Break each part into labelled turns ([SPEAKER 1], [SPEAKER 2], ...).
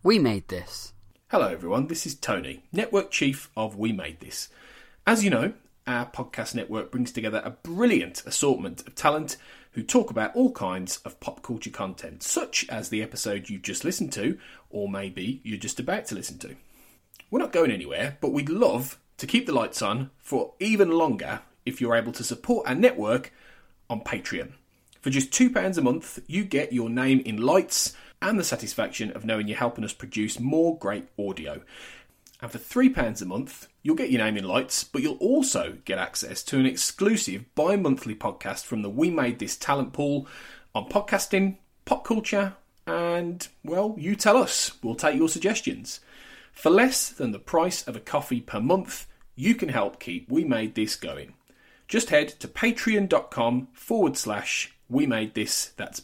[SPEAKER 1] We Made This.
[SPEAKER 2] Hello everyone, this is Tony, Network Chief of We Made This. As you know, our podcast network brings together a brilliant assortment of talent who talk about all kinds of pop culture content, such as the episode you just listened to, or maybe you're just about to listen to. We're not going anywhere, but we'd love to keep the lights on for even longer if you're able to support our network on Patreon. For just £2 a month, you get your name in lights and the satisfaction of knowing you're helping us produce more great audio. And for £3 a month, you'll get your name in lights, but you'll also get access to an exclusive bi-monthly podcast from the We Made This talent pool on podcasting, pop culture, and, well, you tell us. We'll take your suggestions. For less than the price of a coffee per month, you can help keep We Made This going. Just head to patreon.com/We Made This. That's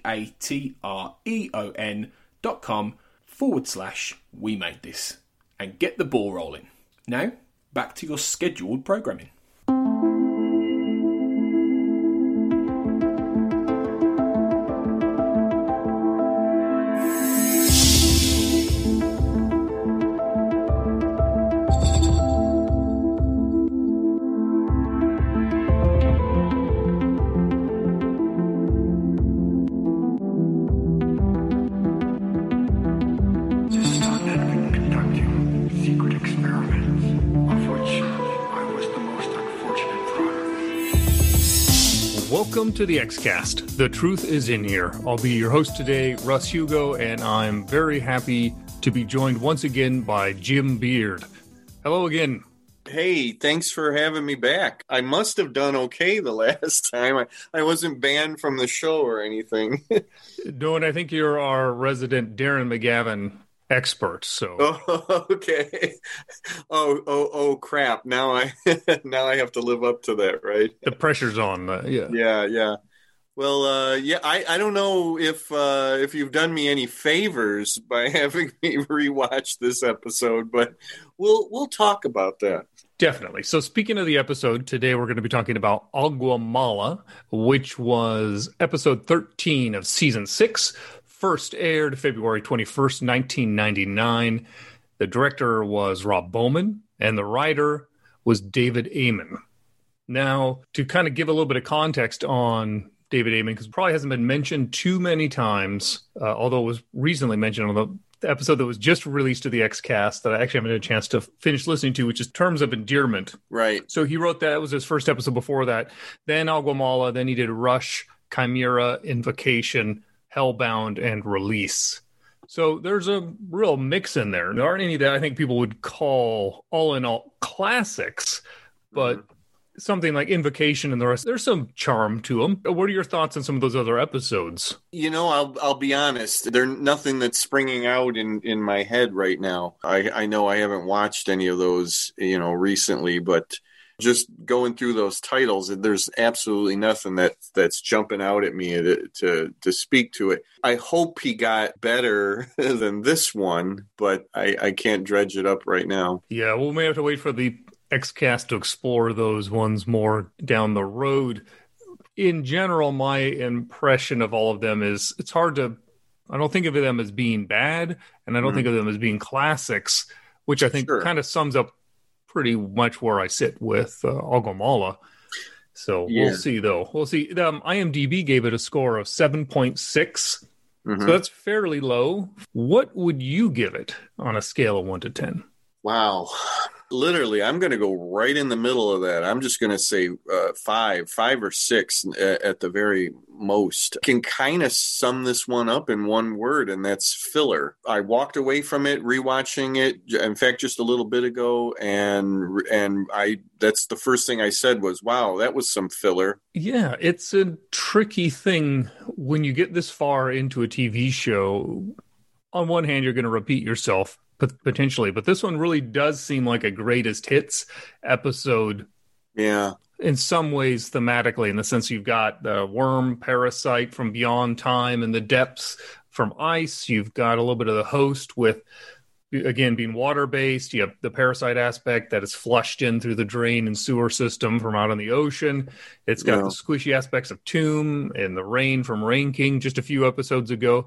[SPEAKER 2] patreon.com/We Made This. And get the ball rolling. Now, back to your scheduled programming.
[SPEAKER 3] Welcome to the Xcast. The truth is in here. I'll be your host today, Russ Hugo, and I'm very happy to be joined once again by Jim Beard. Hello again.
[SPEAKER 4] Hey, thanks for having me back. I must have done okay the last time. I wasn't banned from the show or anything.
[SPEAKER 3] No, and I think you're our resident Darren McGavin expert. So
[SPEAKER 4] okay. Oh crap. Now I have to live up to that, right?
[SPEAKER 3] The pressure's on.
[SPEAKER 4] Yeah. Well, I don't know if you've done me any favors by having me rewatch this episode, but we'll talk about that.
[SPEAKER 3] Definitely. So speaking of the episode, today we're going to be talking about Aguamala, which was episode 13 of season 6. First aired February 21st, 1999. The director was Rob Bowman, and the writer was David Amen. Now, to kind of give a little bit of context on David Amen, because it probably hasn't been mentioned too many times, although it was recently mentioned on the episode that was just released to the Xcast that I actually haven't had a chance to finish listening to, which is Terms of Endearment.
[SPEAKER 4] Right.
[SPEAKER 3] So he wrote that. It was his first episode before that. Then Aguamala. Then he did Rush, Chimera, Invocation, Hellbound, and Release. So there's a real mix in there. There aren't any that I think people would call all in all classics, but something like Invocation and the rest, there's some charm to them. What are your thoughts on some of those other episodes?
[SPEAKER 4] You know, I'll be honest. There's nothing that's springing out in my head right now. I know I haven't watched any of those, recently, but just going through those titles, there's absolutely nothing that's jumping out at me to speak to it. I hope he got better than this one, but I can't dredge it up right now.
[SPEAKER 3] Yeah, we may have to wait for the Xcast to explore those ones more down the road. In general, my impression of all of them is it's hard to... I don't think of them as being bad, and I don't think of them as being classics, which I think kind of sums up pretty much where I sit with Aguamala. So we'll see, though. We'll see. IMDb gave it a score of 7.6. So that's fairly low. What would you give it on a scale of 1 to 10?
[SPEAKER 4] Wow. Literally, I'm going to go right in the middle of that. I'm just going to say 5 or 6 at the very most. Can kind of sum this one up in one word, and that's filler. I walked away from it, rewatching it, in fact, just a little bit ago, and that's the first thing I said was, wow, that was some filler.
[SPEAKER 3] Yeah, it's a tricky thing when you get this far into a TV show. On one hand, you're going to repeat yourself, potentially, but this one really does seem like a greatest hits episode.
[SPEAKER 4] Yeah.
[SPEAKER 3] In some ways, thematically, in the sense you've got the worm parasite from beyond time and the depths from ice. You've got a little bit of the host with, again, being water-based. You have the parasite aspect that is flushed in through the drain and sewer system from out on the ocean. It's got the squishy aspects of Tomb and the rain from Rain King just a few episodes ago.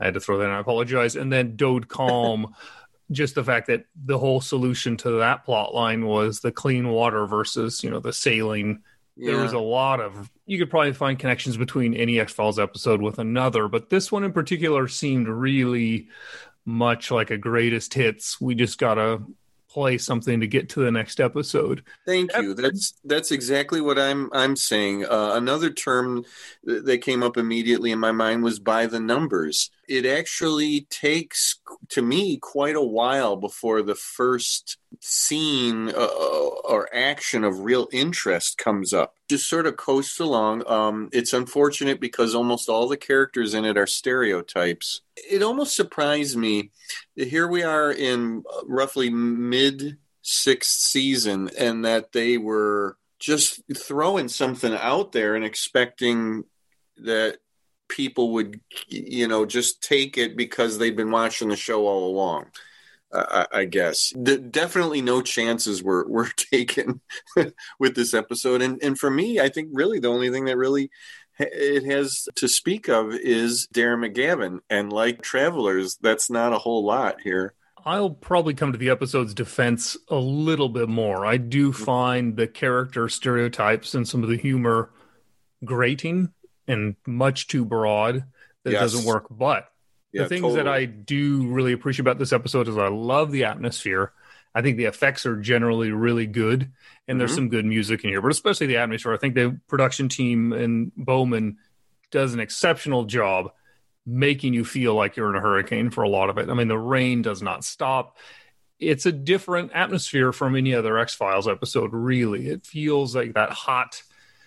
[SPEAKER 3] I had to throw that in. I apologize. And then Dode Calm, just the fact that the whole solution to that plot line was the clean water versus, the sailing.
[SPEAKER 4] Yeah.
[SPEAKER 3] There was a lot of, you could probably find connections between any X-Files episode with another, but this one in particular seemed really much like a greatest hits. We just got to play something to get to the next episode.
[SPEAKER 4] Thank you. That's exactly what I'm saying. Another term that came up immediately in my mind was by the numbers. It actually takes, to me, quite a while before the first scene or action of real interest comes up. Just sort of coasts along. It's unfortunate because almost all the characters in it are stereotypes. It almost surprised me. Here we are in roughly mid-sixth season, and that they were just throwing something out there and expecting that people would, just take it because they'd been watching the show all along. I guess definitely no chances were taken with this episode, and for me, I think really the only thing that really it has to speak of is Darren McGavin, and like Travelers, that's not a whole lot here.
[SPEAKER 3] I'll probably come to the episode's defense a little bit more. I do find the character stereotypes and some of the humor grating and much too broad that doesn't work, but the things that I do really appreciate about this episode is I love the atmosphere. I think the effects are generally really good, and there's some good music in here, but especially the atmosphere. I think the production team and Bowman does an exceptional job making you feel like you're in a hurricane for a lot of it. I mean, the rain does not stop. It's a different atmosphere from any other X-Files episode, really. It feels like that hot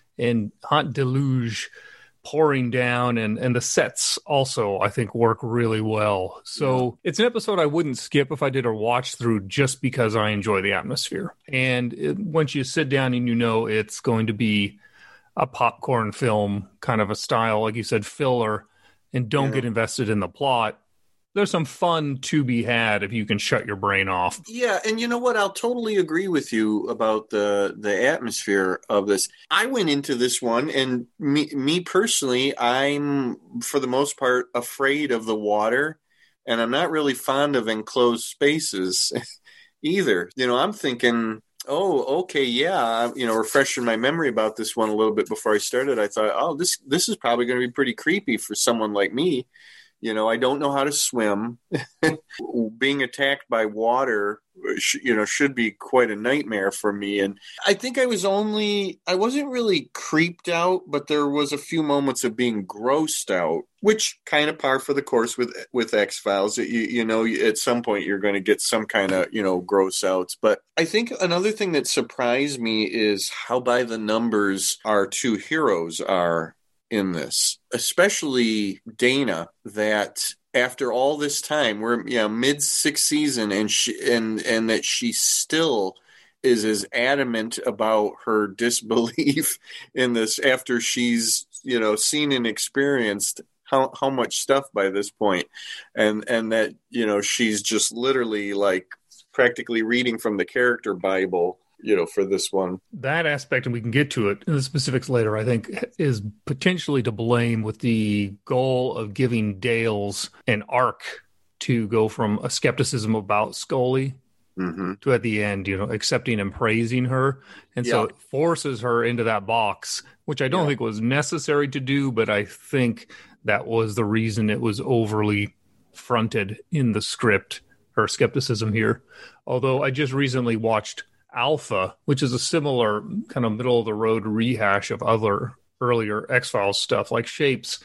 [SPEAKER 3] deluge pouring down, and the sets also, I think, work really well. So it's an episode I wouldn't skip if I did a watch through just because I enjoy the atmosphere. And once you sit down and it's going to be a popcorn film kind of a style, like you said, filler, and don't get invested in the plot, there's some fun to be had if you can shut your brain off.
[SPEAKER 4] Yeah, and you know what? I'll totally agree with you about the atmosphere of this. I went into this one, and me personally, I'm, for the most part, afraid of the water, and I'm not really fond of enclosed spaces either. I'm thinking, oh, okay, yeah, refreshing my memory about this one a little bit before I started, I thought, oh, this is probably going to be pretty creepy for someone like me. I don't know how to swim. Being attacked by water, should be quite a nightmare for me. And I think I wasn't really creeped out, but there was a few moments of being grossed out, which kind of par for the course with X-Files. At some point you're going to get some kind of, gross outs. But I think another thing that surprised me is how by the numbers our two heroes are in this, especially Dana, that after all this time, we're mid-sixth season, and that she still is as adamant about her disbelief in this after she's seen and experienced how much stuff by this point, and that she's just literally like practically reading from the character Bible for this one.
[SPEAKER 3] That aspect, and we can get to it in the specifics later, I think is potentially to blame, with the goal of giving Dales an arc to go from a skepticism about Scully to at the end, accepting and praising her. And so it forces her into that box, which I don't think was necessary to do, but I think that was the reason it was overly fronted in the script, her skepticism here. Although I just recently watched Alpha, which is a similar kind of middle-of-the-road rehash of other earlier X-Files stuff like Shapes,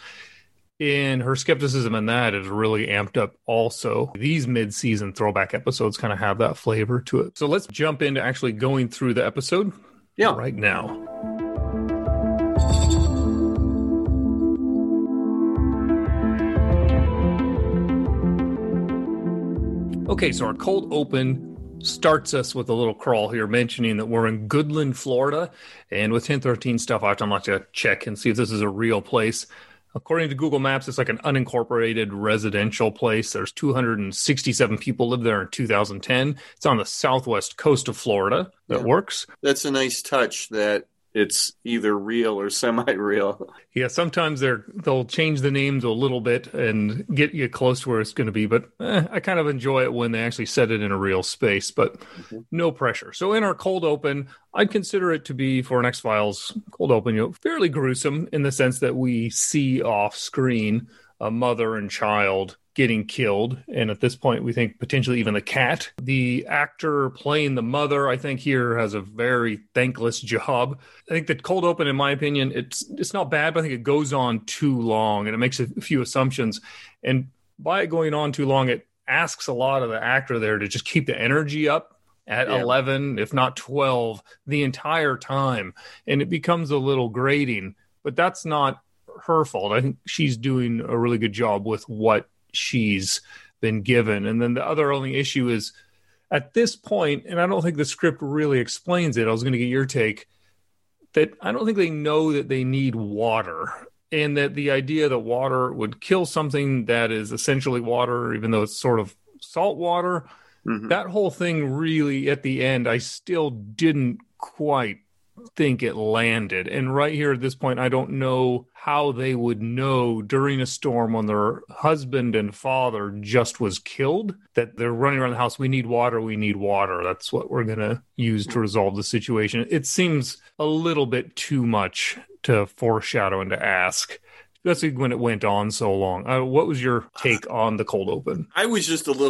[SPEAKER 3] and her skepticism in that is really amped up also. These mid-season throwback episodes kind of have that flavor to it. So let's jump into actually going through the episode right now. Okay, so our cold open starts us with a little crawl here mentioning that we're in Goodland, Florida. And with 1013 stuff, I have to check and see if this is a real place. According to Google Maps, it's like an unincorporated residential place. There's 267 people lived there in 2010. It's on the southwest coast of Florida. That works.
[SPEAKER 4] That's a nice touch that it's either real or semi-real.
[SPEAKER 3] Yeah, sometimes they'll change the names a little bit and get you close to where it's going to be, but I kind of enjoy it when they actually set it in a real space, but no pressure. So in our cold open, I'd consider it to be, for an X-Files cold open, fairly gruesome in the sense that we see off screen a mother and child getting killed, and at this point we think potentially even the cat. The actor playing the mother, I think, here has a very thankless job. I think that cold open, in my opinion, it's not bad, but I think it goes on too long and it makes a few assumptions, and by it going on too long, it asks a lot of the actor there to just keep the energy up at 11, if not 12, the entire time, and it becomes a little grating. But that's not her fault. I think she's doing a really good job with what she's been given. And then the other only issue is at this point, and I don't think the script really explains it, I was going to get your take, that I don't think they know that they need water, and that the idea that water would kill something that is essentially water, even though it's sort of salt water, that whole thing really, at the end, I still didn't quite think it landed. And right here at this point, I don't know how they would know during a storm when their husband and father just was killed that they're running around the house. We need water. We need water. That's what we're going to use to resolve the situation. It seems a little bit too much to foreshadow and to ask, especially when it went on so long. What was your take on the cold open?
[SPEAKER 4] I was just a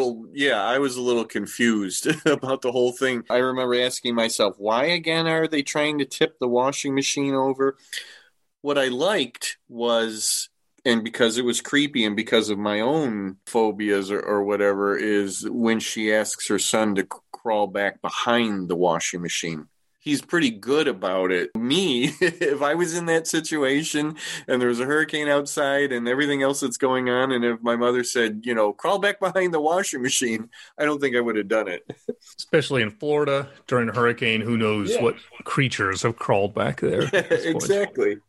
[SPEAKER 4] little confused about the whole thing. I remember asking myself, why again are they trying to tip the washing machine over? What I liked was, and because it was creepy and because of my own phobias or whatever, is when she asks her son to crawl back behind the washing machine. He's pretty good about it. Me, if I was in that situation and there was a hurricane outside and everything else that's going on, and if my mother said, crawl back behind the washing machine, I don't think I would have done it.
[SPEAKER 3] Especially in Florida during a hurricane, who knows what creatures have crawled back there.
[SPEAKER 4] Exactly.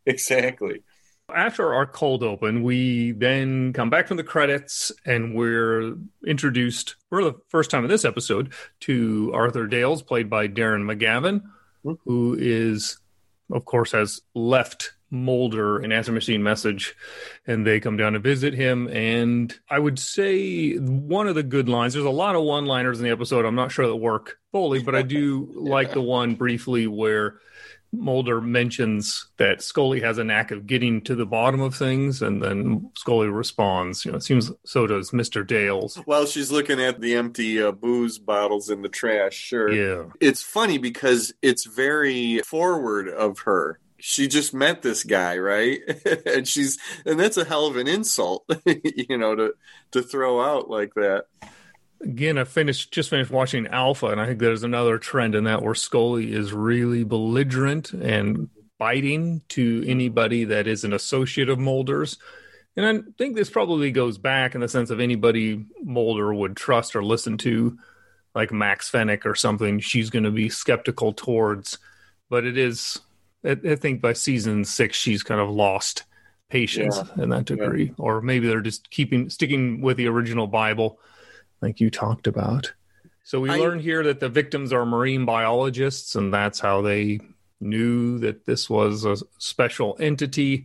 [SPEAKER 3] After our cold open, we then come back from the credits and we're introduced for the first time in this episode to Arthur Dales, played by Darren McGavin, who is, of course, has left Mulder an answer machine message, and they come down to visit him. And I would say one of the good lines, there's a lot of one-liners in the episode I'm not sure that work fully, but I do like the one briefly where Mulder mentions that Scully has a knack of getting to the bottom of things, and then Scully responds, it seems so does Mr. Dales.
[SPEAKER 4] While she's looking at the empty booze bottles in the trash, sure.
[SPEAKER 3] Yeah.
[SPEAKER 4] It's funny because it's very forward of her. She just met this guy, right? and that's a hell of an insult, to throw out like that.
[SPEAKER 3] Again, I just finished watching Alpha, and I think there's another trend in that where Scully is really belligerent and biting to anybody that is an associate of Mulder's. And I think this probably goes back in the sense of anybody Mulder would trust or listen to, like Max Fennick or something, she's going to be skeptical towards. But it is, I think by season 6, she's kind of lost patience in that degree. Yeah. Or maybe they're just sticking with the original Bible, like you talked about. So we learn here that the victims are marine biologists, and that's how they knew that this was a special entity.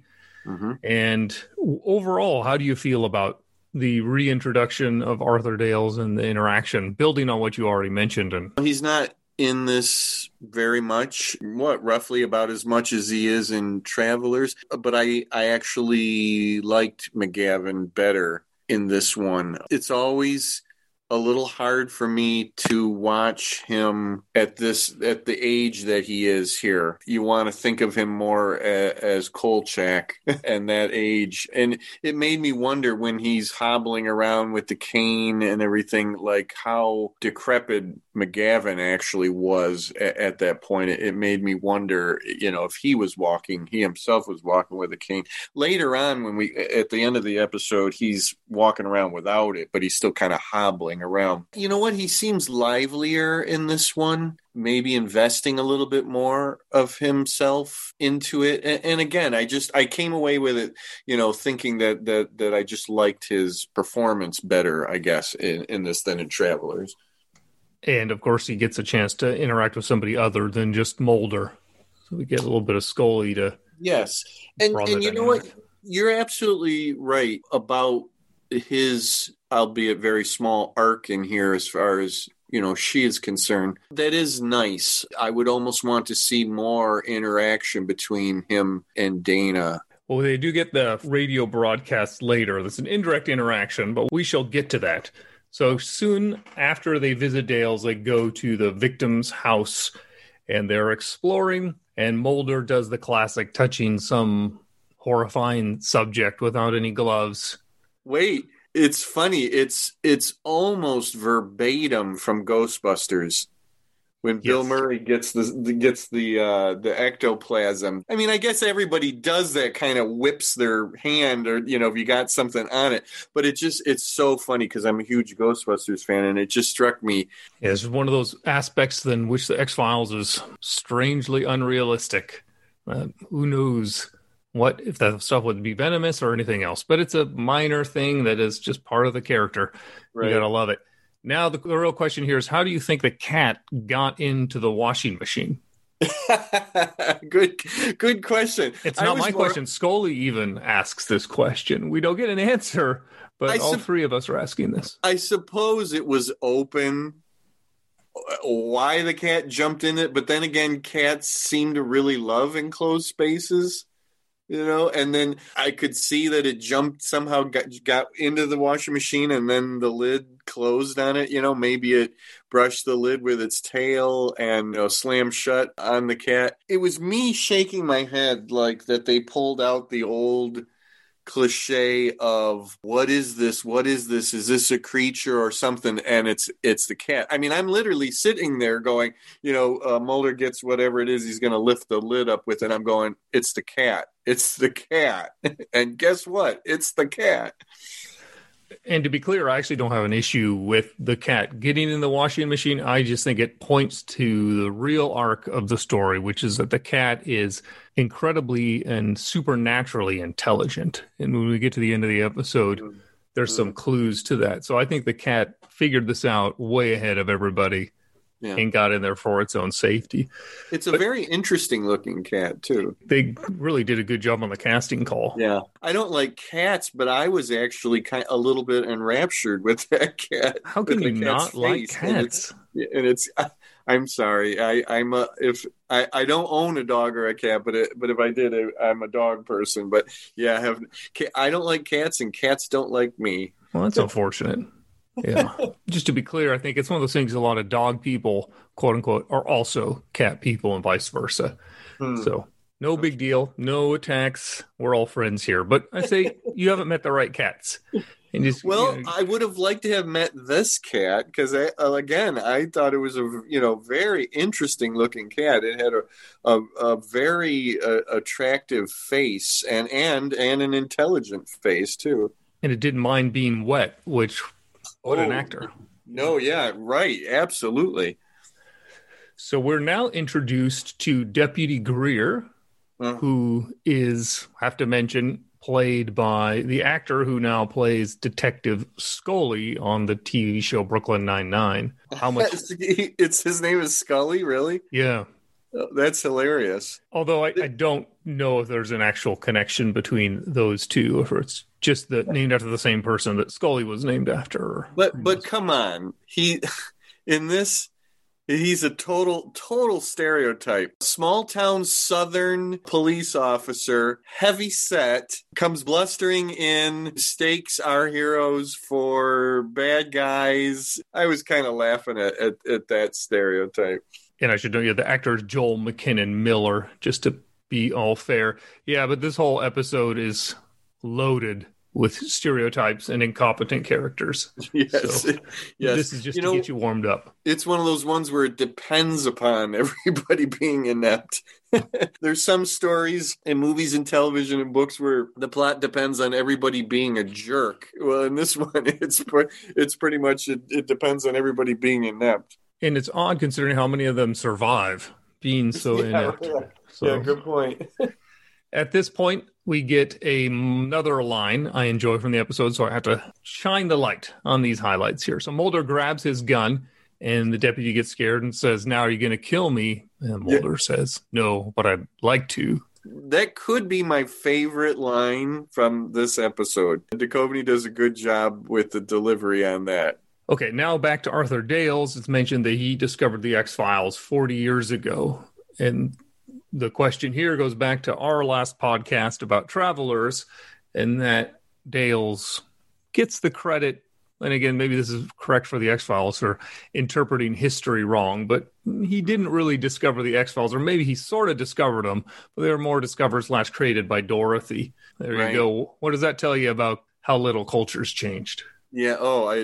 [SPEAKER 3] And overall, how do you feel about the reintroduction of Arthur Dales and the interaction, building on what you already mentioned? And
[SPEAKER 4] he's not in this very much, roughly about as much as he is in Travelers. But I actually liked McGavin better in this one. It's always a little hard for me to watch him at the age that he is here. You want to think of him more as Kolchak and that age. And it made me wonder when he's hobbling around with the cane and everything, like how decrepit McGavin actually was at that point. It made me wonder, if he himself was walking with a cane. Later on, at the end of the episode, he's walking around without it, but he's still kind of hobbling around. You know what? He seems livelier in this one, maybe investing a little bit more of himself into it. And again, I came away with it, thinking that I just liked his performance better, I guess, in this than in Travelers.
[SPEAKER 3] And of course, he gets a chance to interact with somebody other than just Mulder. So we get a little bit of Scully to
[SPEAKER 4] Yes. And
[SPEAKER 3] broaden the
[SPEAKER 4] you know what?
[SPEAKER 3] dynamic.
[SPEAKER 4] You're absolutely right about his, albeit very small, arc in here as far as, she is concerned. That is nice. I would almost want to see more interaction between him and Dana.
[SPEAKER 3] Well, they do get the radio broadcast later. There's an indirect interaction, but we shall get to that. So soon after they visit Dale's, they go to the victim's house and they're exploring. And Mulder does the classic touching some horrifying subject without any gloves.
[SPEAKER 4] Wait, it's funny. It's almost verbatim from Ghostbusters when Bill
[SPEAKER 3] Yes.
[SPEAKER 4] Murray gets the ectoplasm. I mean, I guess everybody does that, kind of whips their hand, or if you got something on it. But it's so funny because I'm a huge Ghostbusters fan, and it just struck me.
[SPEAKER 3] Yeah, it's one of those aspects in which the X-Files is strangely unrealistic. Who knows what if that stuff would be venomous or anything else? But it's a minor thing that is just part of the character.
[SPEAKER 4] Right.
[SPEAKER 3] You gotta love it. Now the real question here is, how do you think the cat got into the washing machine?
[SPEAKER 4] Good question.
[SPEAKER 3] It's not my question. Scully even asks this question. We don't get an answer, but all three of us are asking this.
[SPEAKER 4] I suppose it was open. Why the cat jumped in it, but then again, cats seem to really love enclosed spaces, and then I could see that it jumped somehow, got into the washing machine, and then the lid closed on it. Maybe it brushed the lid with its tail and slammed shut on the cat. It was me shaking my head like that they pulled out the old cliche of what is this? Is this a creature or something? And it's the cat. I mean, I'm literally sitting there going, Mulder gets whatever it is he's going to lift the lid up with, and I'm going, it's the cat. And guess what? It's the cat.
[SPEAKER 3] And to be clear, I actually don't have an issue with the cat getting in the washing machine. I just think it points to the real arc of the story, which is that the cat is incredibly and supernaturally intelligent. And when we get to the end of the episode, there's some clues to that. So I think the cat figured this out way ahead of everybody and got in there for its own safety.
[SPEAKER 4] It's a very interesting looking cat, too.
[SPEAKER 3] They really did a good job on the casting call.
[SPEAKER 4] Yeah. I don't like cats, but I was actually kind of a little bit enraptured with that cat.
[SPEAKER 3] How can you not like cats?
[SPEAKER 4] And it's I'm sorry. I don't own a dog or a cat, but if I did, I'm a dog person. But yeah, I don't like cats, and cats don't like me.
[SPEAKER 3] Well, that's unfortunate. Yeah. Just to be clear, I think it's one of those things a lot of dog people, quote unquote, are also cat people and vice versa. So no big deal. No attacks. We're all friends here. But I say you haven't met the right cats. And just,
[SPEAKER 4] I would have liked to have met this cat because, again, I thought it was a very interesting looking cat. It had a very attractive face and an intelligent face, too.
[SPEAKER 3] And it didn't mind being wet, which... What an actor.
[SPEAKER 4] No, yeah, right. Absolutely.
[SPEAKER 3] So we're now introduced to Deputy Greer, who is, have to mention, played by the actor who now plays Detective Scully on the TV show Brooklyn Nine-Nine. How much?
[SPEAKER 4] His name is Scully, really?
[SPEAKER 3] Yeah.
[SPEAKER 4] Oh, that's hilarious.
[SPEAKER 3] Although I don't know if there's an actual connection between those two, or if it's just named after the same person that Scully was named after.
[SPEAKER 4] But come on, he's a total stereotype. Small town Southern police officer, heavy set, comes blustering in, stakes our heroes for bad guys. I was kind of laughing at that stereotype.
[SPEAKER 3] And I should know, the actor is Joel McKinnon Miller, just to be all fair. Yeah, but this whole episode is loaded with stereotypes and incompetent characters.
[SPEAKER 4] Yes.
[SPEAKER 3] So
[SPEAKER 4] yes.
[SPEAKER 3] This is just to get you warmed up.
[SPEAKER 4] It's one of those ones where it depends upon everybody being inept. There's some stories in movies and television and books where the plot depends on everybody being a jerk. Well, in this one, it's pretty much, it depends on everybody being inept.
[SPEAKER 3] And it's odd considering how many of them survive being so inept.
[SPEAKER 4] Yeah.
[SPEAKER 3] So,
[SPEAKER 4] yeah, good point.
[SPEAKER 3] At this point, we get another line I enjoy from the episode, so I have to shine the light on these highlights here. So Mulder grabs his gun And the deputy gets scared and says, "Now are you going to kill me?" And Mulder says, "No, but I'd like to."
[SPEAKER 4] That could be my favorite line from this episode. Duchovny does a good job with the delivery on that.
[SPEAKER 3] Okay, now back to Arthur Dales. It's mentioned that he discovered the X-Files 40 years ago. And the question here goes back to our last podcast about Travelers, and that Dales gets the credit. And again, maybe this is correct for the X-Files for interpreting history wrong, but he didn't really discover the X-Files, or maybe he sort of discovered them, but they were more discovered / created by Dorothy. There you go. What does that tell you about how little culture's changed?
[SPEAKER 4] Yeah.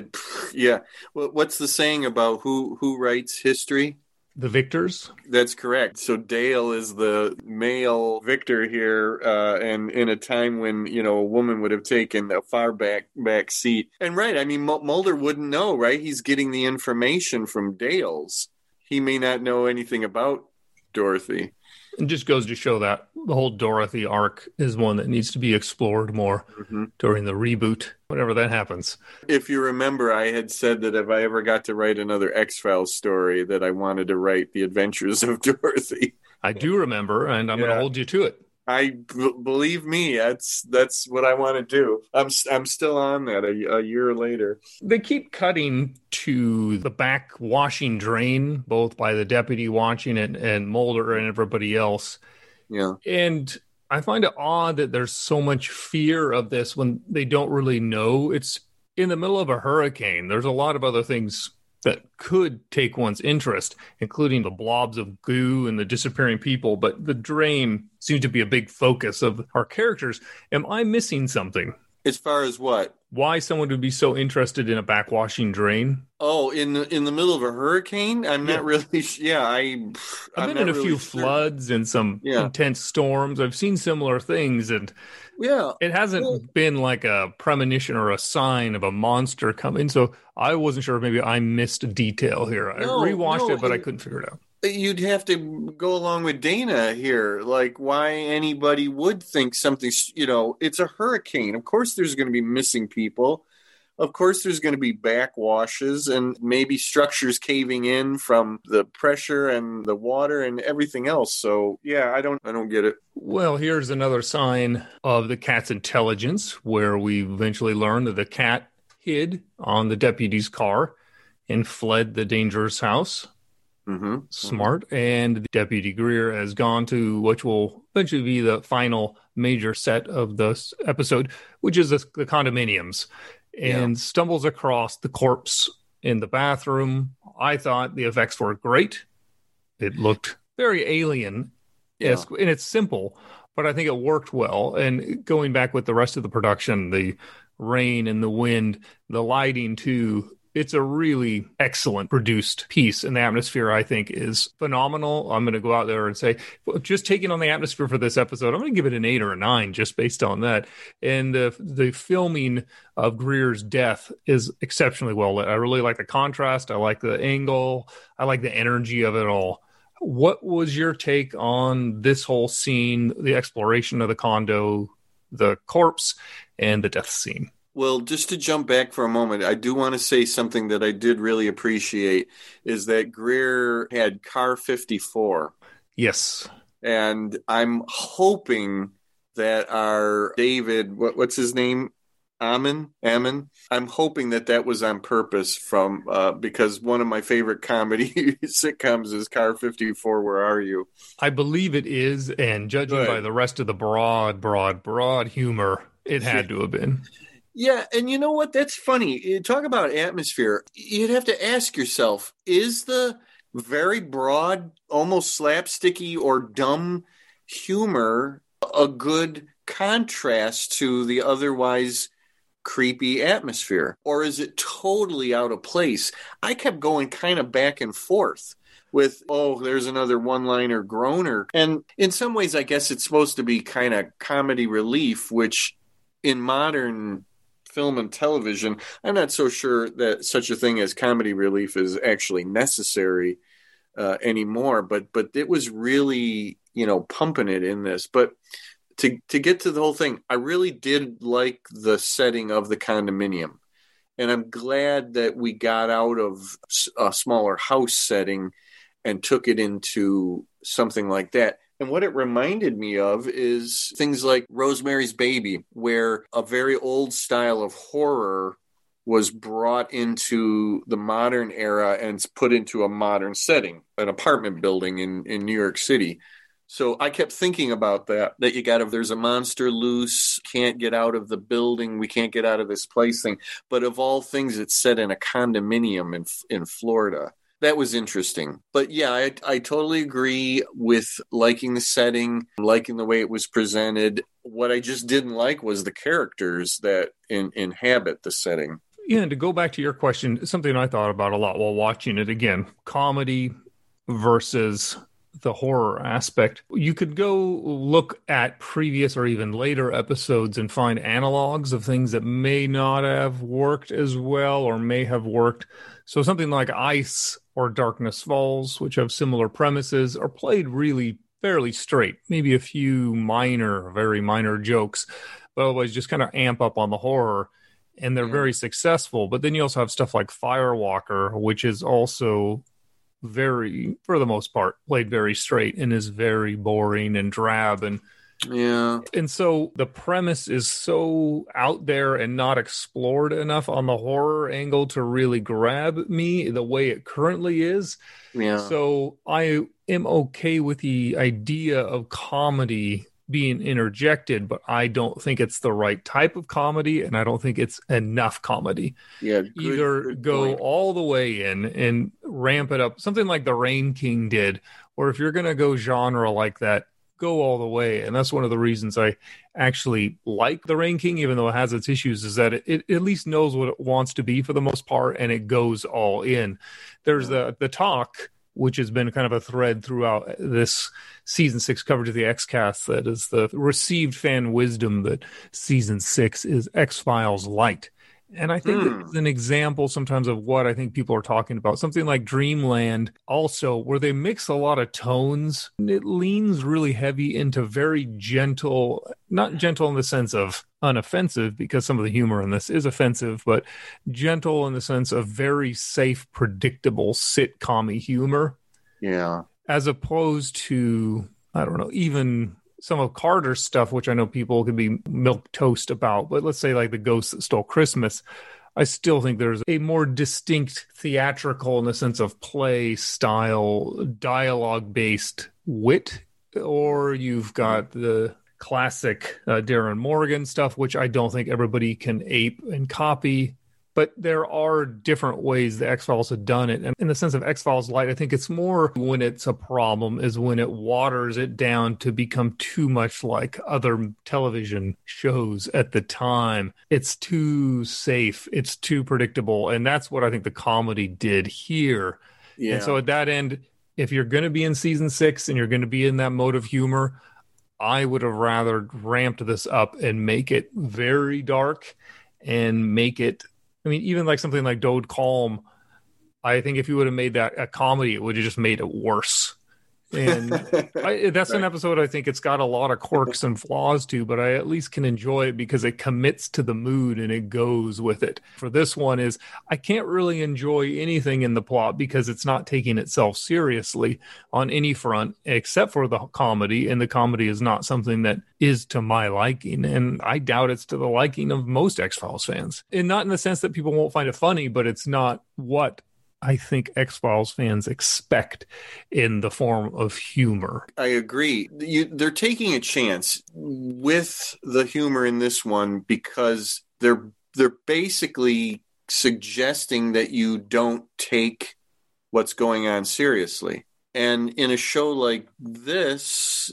[SPEAKER 4] Yeah. What's the saying about who writes history?
[SPEAKER 3] The victors?
[SPEAKER 4] That's correct. So Dale is the male victor here, and in a time when, a woman would have taken a far back seat. And right, I mean, Mulder wouldn't know, right? He's getting the information from Dales. He may not know anything about Dorothy.
[SPEAKER 3] It just goes to show that the whole Dorothy arc is one that needs to be explored more during the reboot, whenever that happens.
[SPEAKER 4] If you remember, I had said that if I ever got to write another X-Files story, that I wanted to write The Adventures of Dorothy.
[SPEAKER 3] I do remember, and I'm going to hold you to it.
[SPEAKER 4] Believe me, that's what I want to do. I'm still on that a year later.
[SPEAKER 3] They keep cutting to the back washing drain, both by the deputy watching it and Mulder and everybody else.
[SPEAKER 4] Yeah.
[SPEAKER 3] And I find it odd that there's so much fear of this when they don't really know. It's in the middle of a hurricane. There's a lot of other things that could take one's interest, including the blobs of goo and the disappearing people. But the drain seems to be a big focus of our characters. Am I missing something?
[SPEAKER 4] As far as what?
[SPEAKER 3] Why someone would be so interested in a backwashing drain?
[SPEAKER 4] Oh, in the middle of a hurricane? I'm not really. Yeah, I've
[SPEAKER 3] been in a few floods and some intense storms. I've seen similar things, and it hasn't been like a premonition or a sign of a monster coming. So I wasn't sure if maybe I missed a detail here. I rewatched it, but I couldn't figure it out.
[SPEAKER 4] You'd have to go along with Dana here, like why anybody would think something, it's a hurricane. Of course there's going to be missing people. Of course there's going to be backwashes and maybe structures caving in from the pressure and the water and everything else. So, yeah, I don't get it.
[SPEAKER 3] Well, here's another sign of the cat's intelligence, where we eventually learn that the cat hid on the deputy's car and fled the dangerous house. Smart. And Deputy Greer has gone to which will eventually be the final major set of this episode, which is the condominiums, and stumbles across the corpse in the bathroom. I thought the effects were great. It looked very alien-esque, and it's simple, but I think it worked well. And going back with the rest of the production, the rain and the wind, the lighting too, it's a really excellent produced piece, and the atmosphere, I think, is phenomenal. I'm going to go out there and say, just taking on the atmosphere for this episode, I'm going to give it an 8 or a 9 just based on that. And the filming of Greer's death is exceptionally well lit. I really like the contrast. I like the angle. I like the energy of it all. What was your take on this whole scene, the exploration of the condo, the corpse, and the death scene?
[SPEAKER 4] Well, just to jump back for a moment, I do want to say something that I did really appreciate is that Greer had Car 54.
[SPEAKER 3] Yes.
[SPEAKER 4] And I'm hoping that our David, what's his name? Ammon? I'm hoping that was on purpose because one of my favorite comedy sitcoms is Car 54, Where Are You?
[SPEAKER 3] I believe it is, and judging by the rest of the broad humor, it had to have been.
[SPEAKER 4] Yeah, and you know what? That's funny. You talk about atmosphere. You'd have to ask yourself, is the very broad, almost slapsticky or dumb humor a good contrast to the otherwise creepy atmosphere? Or is it totally out of place? I kept going kind of back and forth with, there's another one-liner groaner. And in some ways, I guess it's supposed to be kind of comedy relief, which in modern film and television, I'm not so sure that such a thing as comedy relief is actually necessary anymore. But it was really, pumping it in this. But to get to the whole thing, I really did like the setting of the condominium. And I'm glad that we got out of a smaller house setting and took it into something like that. And what it reminded me of is things like Rosemary's Baby, where a very old style of horror was brought into the modern era and put into a modern setting, an apartment building in New York City. So I kept thinking about that there's a monster loose, can't get out of the building, we can't get out of this place thing. But of all things, it's set in a condominium in Florida. That was interesting. But yeah, I totally agree with liking the setting, liking the way it was presented. What I just didn't like was the characters that inhabit the setting.
[SPEAKER 3] Yeah, and to go back to your question, something I thought about a lot while watching it again, comedy versus the horror aspect. You could go look at previous or even later episodes and find analogs of things that may not have worked as well or may have worked. So something like Ice or Darkness Falls, which have similar premises, are played really fairly straight. Maybe a few very minor jokes, but otherwise just kind of amp up on the horror. And they're very successful. But then you also have stuff like Firewalker, which is also very, for the most part, played very straight and is very boring and drab. And so the premise is so out there and not explored enough on the horror angle to really grab me the way it currently is. Yeah. So I am okay with the idea of comedy being interjected, but I don't think it's the right type of comedy, and I don't think it's enough comedy.
[SPEAKER 4] Yeah,
[SPEAKER 3] either go all the way in and ramp it up, something like The Rain King did, or if you're going to go genre like that, go all the way. And that's one of the reasons I actually like The Rain King, even though it has its issues, is that it at least knows what it wants to be for the most part, and it goes all in. There's the talk, which has been kind of a thread throughout this season 6 coverage of the X-Cast, that is the received fan wisdom that season 6 is X-Files light. And I think it's an example sometimes of what I think people are talking about. Something like Dreamland also, where they mix a lot of tones. It leans really heavy into very gentle, not gentle in the sense of unoffensive, because some of the humor in this is offensive, but gentle in the sense of very safe, predictable sitcom-y humor.
[SPEAKER 4] Yeah.
[SPEAKER 3] As opposed to, I don't know, even some of Carter's stuff, which I know people could be milquetoast about, but let's say like The Ghost That Stole Christmas, I still think there's a more distinct theatrical in the sense of play style, dialogue-based wit, or you've got the classic Darren Morgan stuff, which I don't think everybody can ape and copy. But there are different ways the X-Files have done it. And in the sense of X-Files Light, I think it's more when it's a problem is when it waters it down to become too much like other television shows at the time. It's too safe. It's too predictable. And that's what I think the comedy did here. Yeah. And so at that end, if you're going to be in season 6 and you're going to be in that mode of humor, I would have rather ramped this up and make it very dark and make it, I mean, even like something like Dode Calm, I think if you would have made that a comedy, it would have just made it worse. And that's an episode I think it's got a lot of quirks and flaws to, but I at least can enjoy it because it commits to the mood and it goes with it. For this one is I can't really enjoy anything in the plot because it's not taking itself seriously on any front except for the comedy, and the comedy is not something that is to my liking, and I doubt it's to the liking of most X-Files fans. And not in the sense that people won't find it funny, but it's not what I think X-Files fans expect in the form of humor.
[SPEAKER 4] I agree. They're taking a chance with the humor in this one because they're basically suggesting that you don't take what's going on seriously. And in a show like this,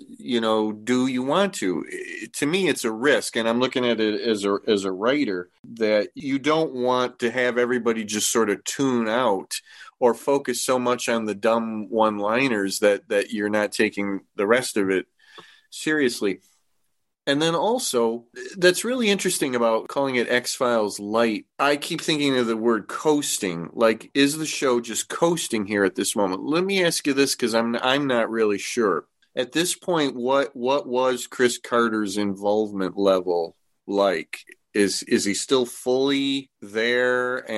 [SPEAKER 4] do you want to? To me, it's a risk. And I'm looking at it as a writer that you don't want to have everybody just sort of tune out or focus so much on the dumb one-liners that you're not taking the rest of it seriously. And then also, that's really interesting about calling it X-Files Light. I keep thinking of the word coasting. Like, is the show just coasting here at this moment? Let me ask you this, because I'm not really sure. At this point, what was Chris Carter's involvement level like? Is he still fully there,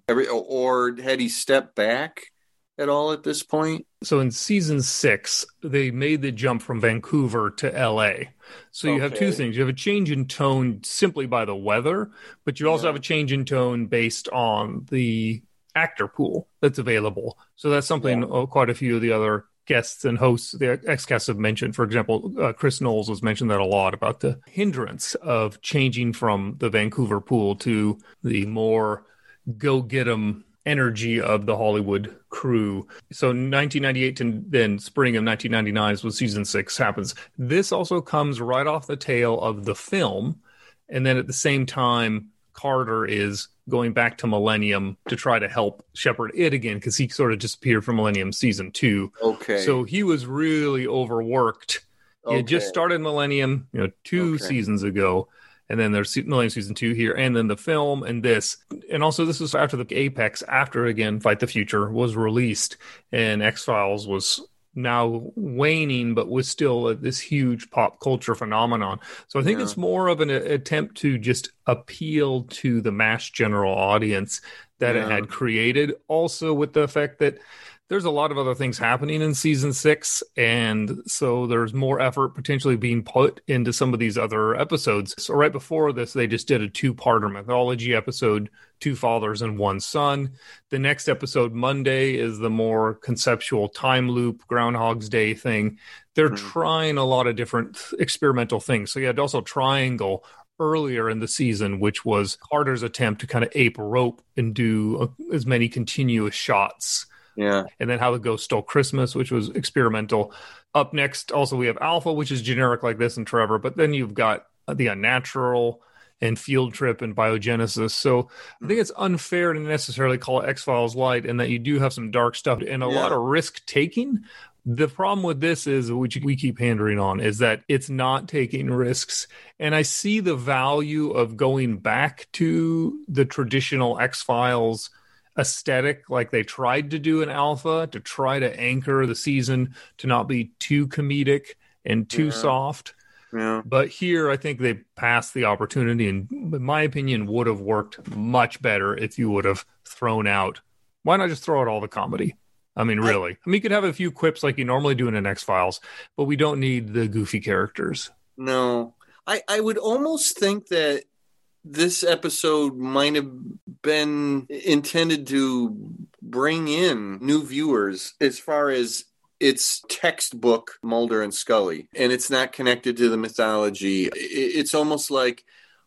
[SPEAKER 4] or had he stepped back at all at this point?
[SPEAKER 3] So in season 6, they made the jump from Vancouver to LA. So you have two things. You have a change in tone simply by the weather, but you also have a change in tone based on the actor pool that's available. So that's something quite a few of the other guests and hosts, the X-Casts have mentioned. For example, Chris Knowles has mentioned that a lot about the hindrance of changing from the Vancouver pool to the more go-get-'em energy of the Hollywood crew. So 1998 to then spring of 1999 is when season 6 happens. This also comes right off the tail of the film. And then at the same time, Carter is going back to Millennium to try to help shepherd it again, because he sort of disappeared from Millennium season 2.
[SPEAKER 4] Okay.
[SPEAKER 3] So he was really overworked. He had just started Millennium, 2 seasons ago. And then there's Millennium Season 2 here, and then the film, and this. And also, this was after the Apex, after, again, Fight the Future was released, and X-Files was now waning, but was still this huge pop culture phenomenon. So I think it's more of an attempt to just appeal to the mass general audience that it had created. Also with the fact that there's a lot of other things happening in season 6, and so there's more effort potentially being put into some of these other episodes. So right before this, they just did a 2-parter mythology episode, 2 fathers and 1 son. The next episode, Monday, is the more conceptual time loop, Groundhog's Day thing. They're trying a lot of different experimental things. So you had also Triangle earlier in the season, which was Carter's attempt to kind of ape Rope and do as many continuous shots.
[SPEAKER 4] Yeah.
[SPEAKER 3] And then How the Ghost Stole Christmas, which was experimental. Up next, also, we have Alpha, which is generic like this, and Trevor. But then you've got The Unnatural and Field Trip and Biogenesis. So I think it's unfair to necessarily call it X-Files light, and that you do have some dark stuff and a lot of risk-taking. The problem with this is, which we keep hammering on, is that it's not taking risks. And I see the value of going back to the traditional X-Files aesthetic, like they tried to do in Alpha, to try to anchor the season to not be too comedic and too soft.
[SPEAKER 4] Yeah.
[SPEAKER 3] But here, I think they passed the opportunity, and in my opinion, would have worked much better if you would have thrown out. Why not just throw out all the comedy? I mean, really. I mean, you could have a few quips like you normally do in an X-Files, but we don't need the goofy characters.
[SPEAKER 4] No. I would almost think that this episode might have been intended to bring in new viewers as far as it's textbook Mulder and Scully, and it's not connected to the mythology. It's almost like,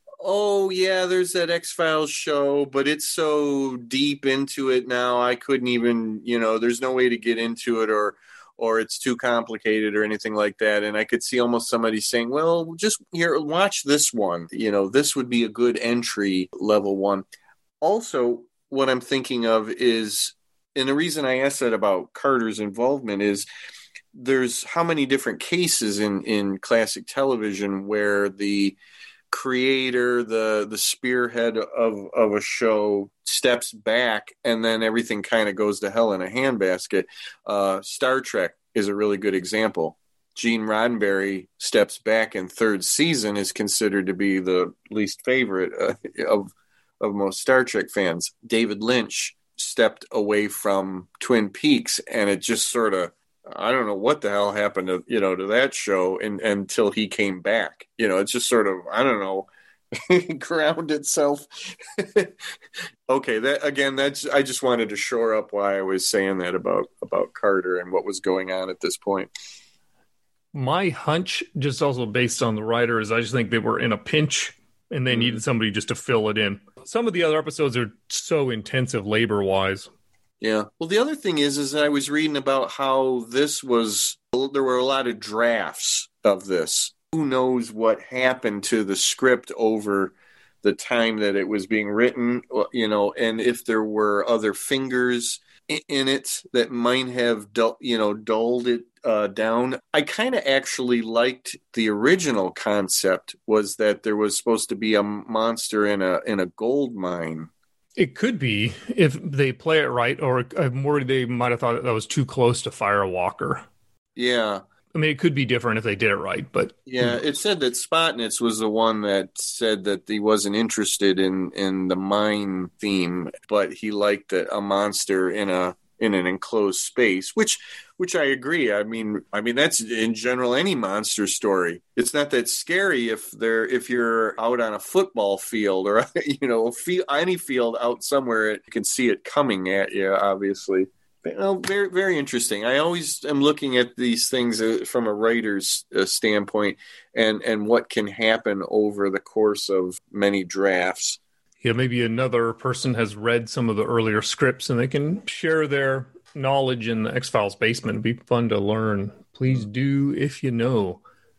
[SPEAKER 4] oh, yeah, there's that X-Files show, but it's so deep into it now, I couldn't even, there's no way to get into it, or it's too complicated or anything like that. And I could see almost somebody saying, well, just here, watch this one. This would be a good entry level one. Also, what I'm thinking of is, and the reason I asked that about Carter's involvement is there's how many different cases in classic television where the creator, the spearhead of a show steps back and then everything kind of goes to hell in a handbasket. Star Trek is a really good example. Gene Roddenberry steps back in 3rd season, is considered to be the least favorite of most Star Trek fans. David Lynch stepped away from Twin Peaks, and it just sort of, I don't know what the hell happened to, to that show until he came back. It's just sort of, I don't know, ground itself. Okay. I just wanted to shore up why I was saying that about Carter and what was going on at this point.
[SPEAKER 3] My hunch, just also based on the writer, is I just think they were in a pinch and they needed somebody just to fill it in. Some of the other episodes are so intensive labor-wise.
[SPEAKER 4] Yeah. Well, the other thing is I was reading about how there were a lot of drafts of this. Who knows what happened to the script over the time that it was being written, and if there were other fingers in it that might have dulled it down. I kind of actually liked the original concept, was that there was supposed to be a monster in a gold mine.
[SPEAKER 3] It could be if they play it right, or I'm worried they might have thought that was too close to Firewalker.
[SPEAKER 4] Yeah.
[SPEAKER 3] I mean, it could be different if they did it right, but
[SPEAKER 4] Yeah, it said that Spotnitz was the one that said that he wasn't interested in the mine theme, but he liked a monster in an enclosed space, which I agree. I mean that's in general any monster story. It's not that scary if you're out on a football field or any field out somewhere, you can see it coming at you. Obviously, very very interesting. I always am looking at these things from a writer's standpoint and what can happen over the course of many drafts.
[SPEAKER 3] Yeah, maybe another person has read some of the earlier scripts and they can share their knowledge in the X-Files basement. It'd be fun to learn. Please do if you know.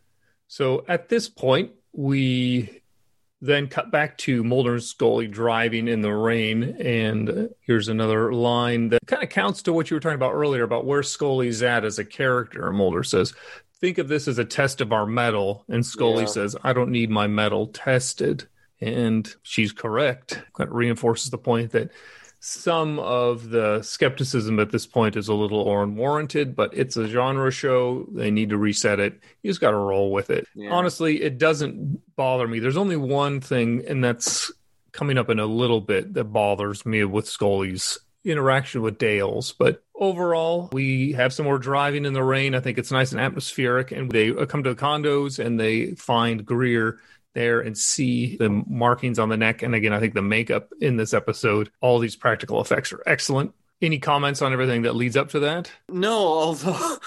[SPEAKER 3] So at this point, we then cut back to Mulder and Scully driving in the rain, and here's another line that kind of counts to what you were talking about earlier about where Scully's at as a character. Mulder says, think of this as a test of our mettle, and Scully says, I don't need my mettle tested. And she's correct. That reinforces the point that some of the skepticism at this point is a little unwarranted, but it's a genre show. They need to reset it. You just got to roll with it. Yeah. Honestly, it doesn't bother me. There's only one thing, and that's coming up in a little bit, that bothers me with Scully's interaction with Dales. But overall, we have some more driving in the rain. I think it's nice and atmospheric, and they come to the condos and they find Greer there and see the markings on the neck. And again, I think the makeup in this episode, all these practical effects are excellent. Any comments on everything that leads up to that?
[SPEAKER 4] No, although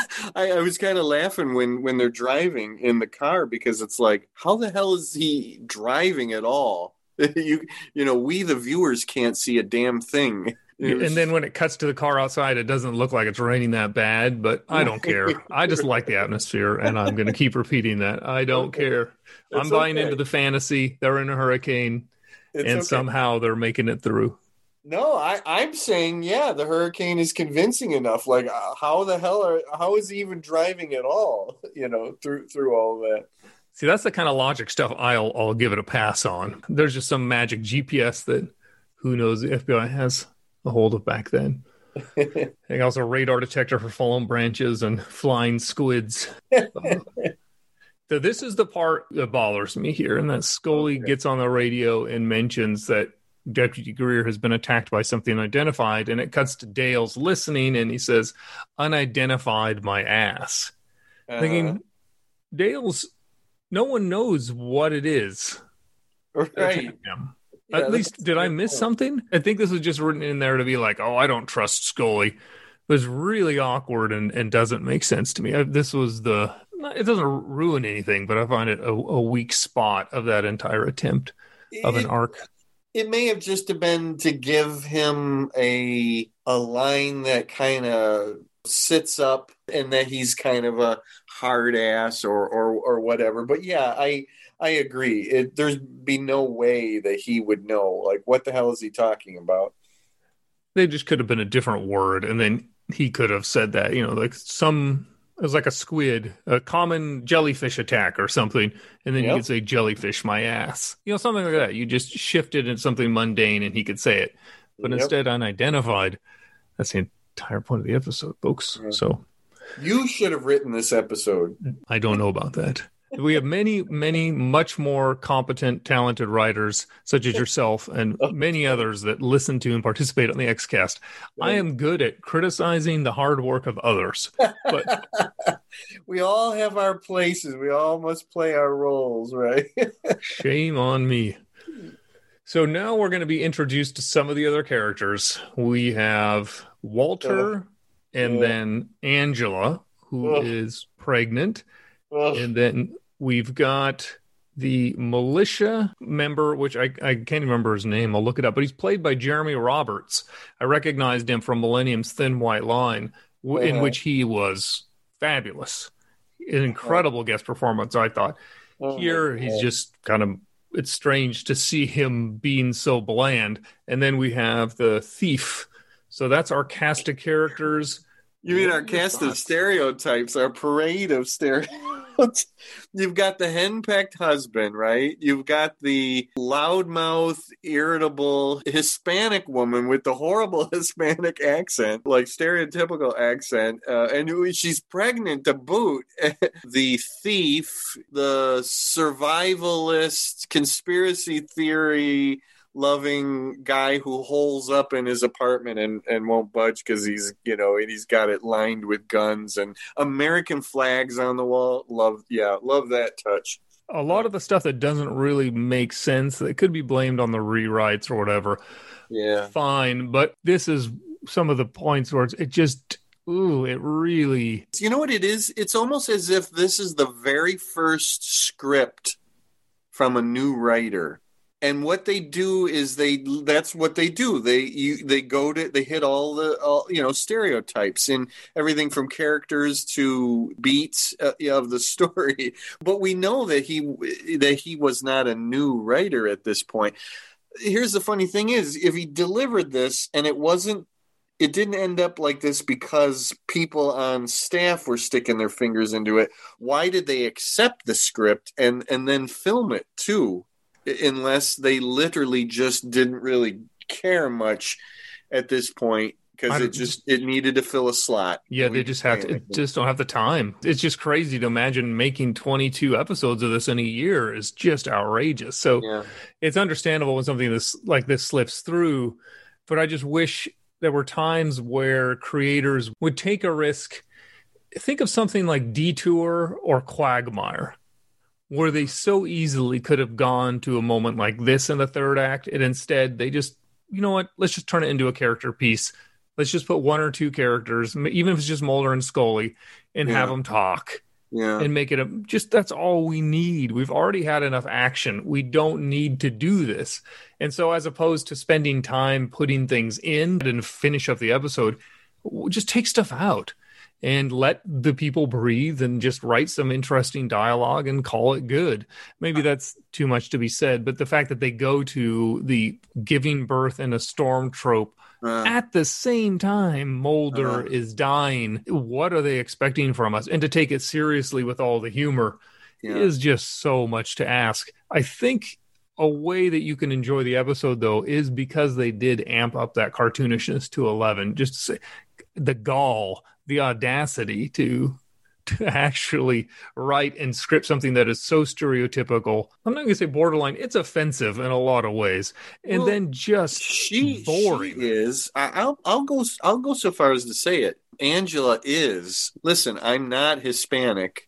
[SPEAKER 4] I was kind of laughing when they're driving in the car, because it's like, how the hell is he driving at all? We the viewers can't see a damn thing.
[SPEAKER 3] And then when it cuts to the car outside, it doesn't look like it's raining that bad, but I don't care. I just like the atmosphere, and I'm going to keep repeating that. I don't care. I'm buying into the fantasy. They're in a hurricane, somehow they're making it through.
[SPEAKER 4] No, I'm saying, the hurricane is convincing enough. Like, how is he even driving at all, through all of that?
[SPEAKER 3] See, that's the kind of logic stuff I'll give it a pass on. There's just some magic GPS that who knows the FBI has a hold of back then. And also a radar detector for fallen branches and flying squids. So this is the part that bothers me here, and that Scully gets on the radio and mentions that Deputy Greer has been attacked by something unidentified, and it cuts to Dale's listening, and he says, unidentified my ass. Thinking, Dale's, no one knows what it is.
[SPEAKER 4] Right.
[SPEAKER 3] At least, did I miss something? I think this was just written in there to be like, I don't trust Scully. It was really awkward and doesn't make sense to me. It doesn't ruin anything, but I find it a weak spot of that entire attempt of an arc.
[SPEAKER 4] It may have just been to give him a line that kind of sits up and that he's kind of a hard ass or whatever. But yeah, I agree. There'd be no way that he would know. Like, what the hell is he talking about?
[SPEAKER 3] They just could have been a different word, and then he could have said that, it was like a squid, a common jellyfish attack or something, and then you could say jellyfish my ass. Something like that. You just shifted into something mundane and he could say it. But instead, unidentified. That's the entire point of the episode, folks. So
[SPEAKER 4] you should have written this episode.
[SPEAKER 3] I don't know about that. We have many, many much more competent, talented writers, such as yourself and many others that listen to and participate on the XCast. I am good at criticizing the hard work of others. But
[SPEAKER 4] we all have our places. We all must play our roles, right?
[SPEAKER 3] Shame on me. So now we're going to be introduced to some of the other characters. We have Walter and then Angela, who is pregnant. And then we've got the militia member, which I can't remember his name. I'll look it up. But he's played by Jeremy Roberts. I recognized him from Millennium's Thin White Line, in which he was fabulous. An incredible guest performance, I thought. Here, he's just kind of, it's strange to see him being so bland. And then we have the thief. So that's our cast of characters.
[SPEAKER 4] You mean our cast of stereotypes, our parade of stereotypes. you've got the henpecked husband, right? You've got the loudmouth, irritable Hispanic woman with the horrible Hispanic accent, like stereotypical accent, and she's pregnant to boot. The thief, the survivalist, conspiracy theory loving guy who holes up in his apartment and won't budge because he's got it lined with guns and American flags on the wall. Love that touch.
[SPEAKER 3] A lot of the stuff that doesn't really make sense, that could be blamed on the rewrites or whatever.
[SPEAKER 4] Yeah,
[SPEAKER 3] fine, but this is some of the points where it just it really,
[SPEAKER 4] you know what it is? It's almost as if this is the very first script from a new writer. And what they do is that's what they do. They hit all the stereotypes in everything from characters to beats of the story. But we know that he was not a new writer at this point. Here's the funny thing is, if he delivered this and it didn't end up like this because people on staff were sticking their fingers into it, why did they accept the script and then film it too? Unless they literally just didn't really care much at this point because it needed to fill a slot.
[SPEAKER 3] Yeah, they just don't have the time. It's just crazy to imagine making 22 episodes of this in a year is just outrageous. So It's understandable when something like this slips through, but I just wish there were times where creators would take a risk. Think of something like Detour or Quagmire, where they so easily could have gone to a moment like this in the third act, and instead they just, you know what, let's just turn it into a character piece. Let's just put one or two characters, even if it's just Mulder and Scully, and have them talk. Yeah. And make it that's all we need. We've already had enough action. We don't need to do this. And so as opposed to spending time putting things in and finish up the episode, just take stuff out. And let the people breathe and just write some interesting dialogue and call it good. Maybe that's too much to be said, but the fact that they go to the giving birth in a storm trope at the same time Mulder is dying, what are they expecting from us? And to take it seriously with all the humor is just so much to ask. I think a way that you can enjoy the episode, though, is because they did amp up that cartoonishness to 11. Just to say, the gall, the audacity to actually write and script something that is so stereotypical. I'm not going to say borderline. It's offensive in a lot of ways, and then just boring.
[SPEAKER 4] She is. I'll go so far as to say it. Angela is. Listen, I'm not Hispanic,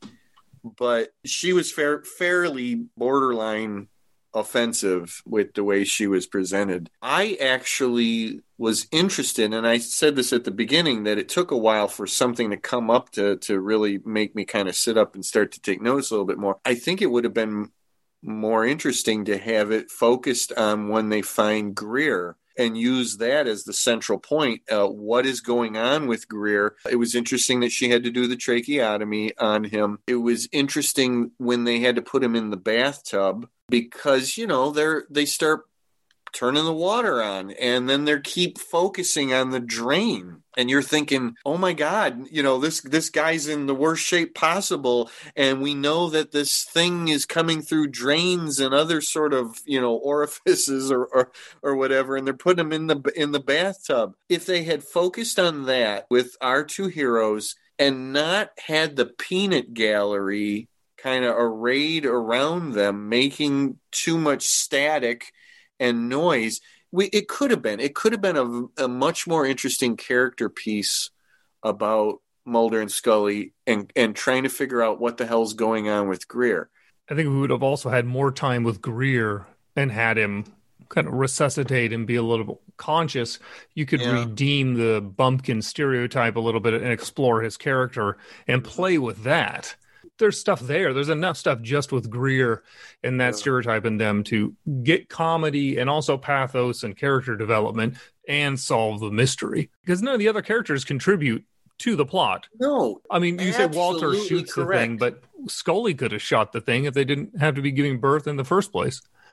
[SPEAKER 4] but she was fairly borderline offensive with the way she was presented. I actually was interested, and I said this at the beginning, that it took a while for something to come up to really make me kind of sit up and start to take notice a little bit more. I think it would have been more interesting to have it focused on when they find Greer and use that as the central point. What is going on with Greer? It was interesting that she had to do the tracheotomy on him. It was interesting when they had to put him in the bathtub because, they start turning the water on and then they keep focusing on the drain. And you're thinking, oh my God, this guy's in the worst shape possible. And we know that this thing is coming through drains and other sort of, orifices or whatever. And they're putting him in the bathtub. If they had focused on that with our two heroes and not had the peanut gallery kind of arrayed around them, making too much static and noise, it could have been a much more interesting character piece about Mulder and Scully and trying to figure out what the hell's going on with Greer.
[SPEAKER 3] I think we would have also had more time with Greer and had him kind of resuscitate and be a little bit conscious. You could redeem the bumpkin stereotype a little bit and explore his character and play with that. There's stuff there. There's enough stuff just with Greer and that stereotype in them to get comedy and also pathos and character development and solve the mystery. Because none of the other characters contribute to the plot.
[SPEAKER 4] No.
[SPEAKER 3] I mean, you say Walter shoots the thing, but Scully could have shot the thing if they didn't have to be giving birth in the first place.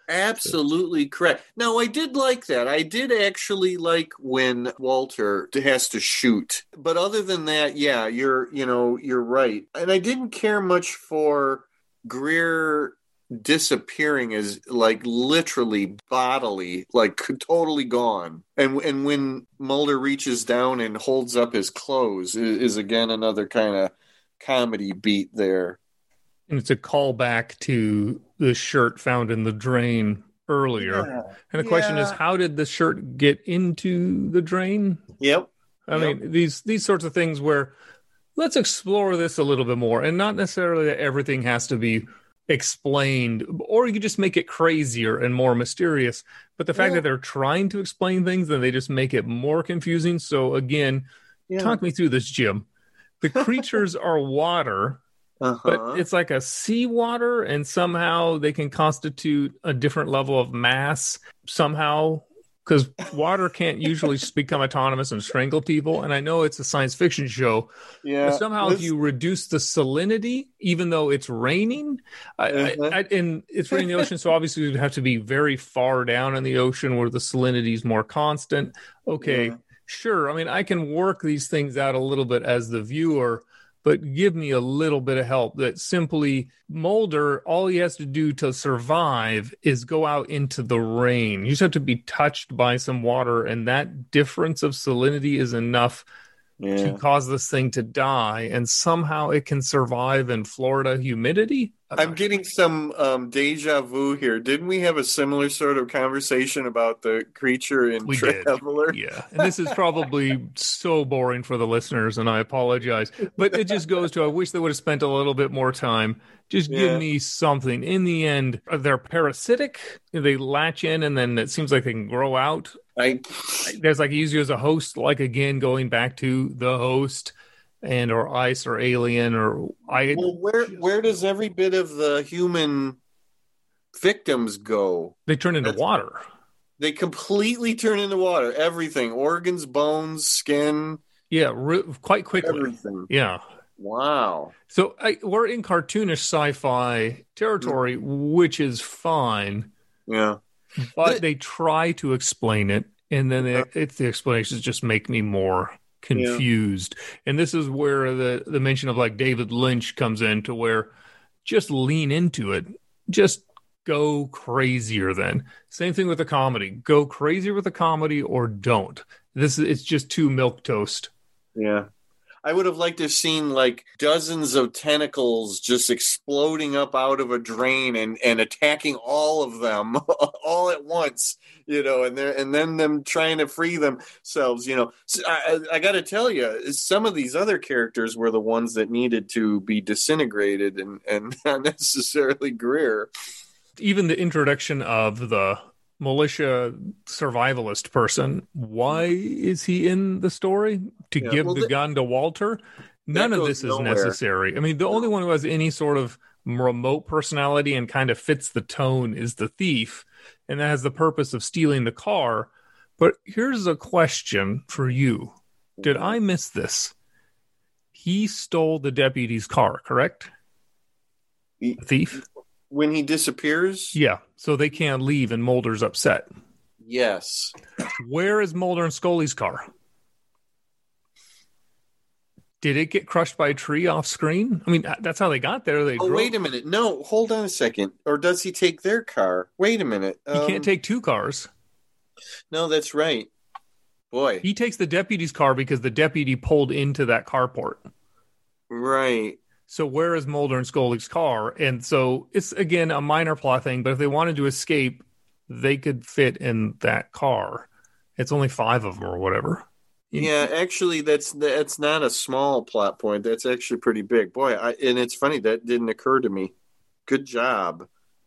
[SPEAKER 4] absolutely correct. Now, I did like that. I did actually like when Walter has to shoot. But other than that, yeah, you're right. And I didn't care much for Greer disappearing as like literally bodily, like totally gone. And when Mulder reaches down and holds up his clothes is again another kind of comedy beat there.
[SPEAKER 3] And it's a callback to the shirt found in the drain earlier.
[SPEAKER 4] Yeah.
[SPEAKER 3] And the question is, how did the shirt get into the drain?
[SPEAKER 4] Yep.
[SPEAKER 3] I mean, these sorts of things where let's explore this a little bit more, and not necessarily that everything has to be explained, or you could just make it crazier and more mysterious. But the fact that they're trying to explain things, then they just make it more confusing. So again, talk me through this, Jim. The creatures are water, but it's like a seawater, and somehow they can constitute a different level of mass somehow, because water can't usually become autonomous and strangle people. And I know it's a science fiction show, but somehow if you reduce the salinity, even though it's raining, and it's raining in the ocean, so obviously you'd have to be very far down in the ocean where the salinity is more constant. Okay, sure. I mean, I can work these things out a little bit as the viewer, but give me a little bit of help. That simply Mulder, all he has to do to survive is go out into the rain. You just have to be touched by some water, and that difference of salinity is enough to cause this thing to die, and somehow it can survive in Florida humidity.
[SPEAKER 4] I'm getting some deja vu here. Didn't we have a similar sort of conversation about the creature in Traveler?
[SPEAKER 3] Yeah, and this is probably so boring for the listeners, and I apologize. But it just goes to, I wish they would have spent a little bit more time. Just give me something. In the end, they're parasitic. They latch in, and then it seems like they can grow out. There's like use you as a host, like again, going back to the host and or ice or alien or
[SPEAKER 4] where does every bit of the human victims go?
[SPEAKER 3] They turn into water.
[SPEAKER 4] They completely turn into water. Everything, organs, bones, skin.
[SPEAKER 3] Yeah, quite quickly.
[SPEAKER 4] Everything.
[SPEAKER 3] Yeah.
[SPEAKER 4] Wow.
[SPEAKER 3] So we're in cartoonish sci-fi territory, which is fine.
[SPEAKER 4] Yeah.
[SPEAKER 3] But they try to explain it, and then the explanations just make me more confused. And this is where the mention of like David Lynch comes in, to where just lean into it. Just go crazier then. Same thing with the comedy. Go crazier with the comedy or don't. It's just too milquetoast.
[SPEAKER 4] Yeah. I would have liked to have seen like dozens of tentacles just exploding up out of a drain and attacking all of them all at once, and then them trying to free themselves, So I got to tell you, some of these other characters were the ones that needed to be disintegrated and not necessarily Greer.
[SPEAKER 3] Even the introduction of the militia survivalist person, why is he in the story? To give the gun to Walter? None of this is necessary. I mean, the only one who has any sort of remote personality and kind of fits the tone is the thief, and that has the purpose of stealing the car. But here's a question for you. Did I miss this? He stole the deputy's car, correct? The thief?
[SPEAKER 4] When he disappears?
[SPEAKER 3] Yeah, so they can't leave and Mulder's upset.
[SPEAKER 4] Yes.
[SPEAKER 3] Where is Mulder and Scully's car? Did it get crushed by a tree off screen? I mean, that's how they got there.
[SPEAKER 4] Wait a minute. No, hold on a second. Or does he take their car? Wait a minute.
[SPEAKER 3] He can't take two cars.
[SPEAKER 4] No, that's right. Boy.
[SPEAKER 3] He takes the deputy's car because the deputy pulled into that carport.
[SPEAKER 4] Right.
[SPEAKER 3] So where is Mulder and Scully's car? And so it's, again, a minor plot thing, but if they wanted to escape, they could fit in that car. It's only 5 of them or whatever.
[SPEAKER 4] Yeah, actually, that's not a small plot point. That's actually pretty big. Boy, and it's funny, that didn't occur to me. Good job.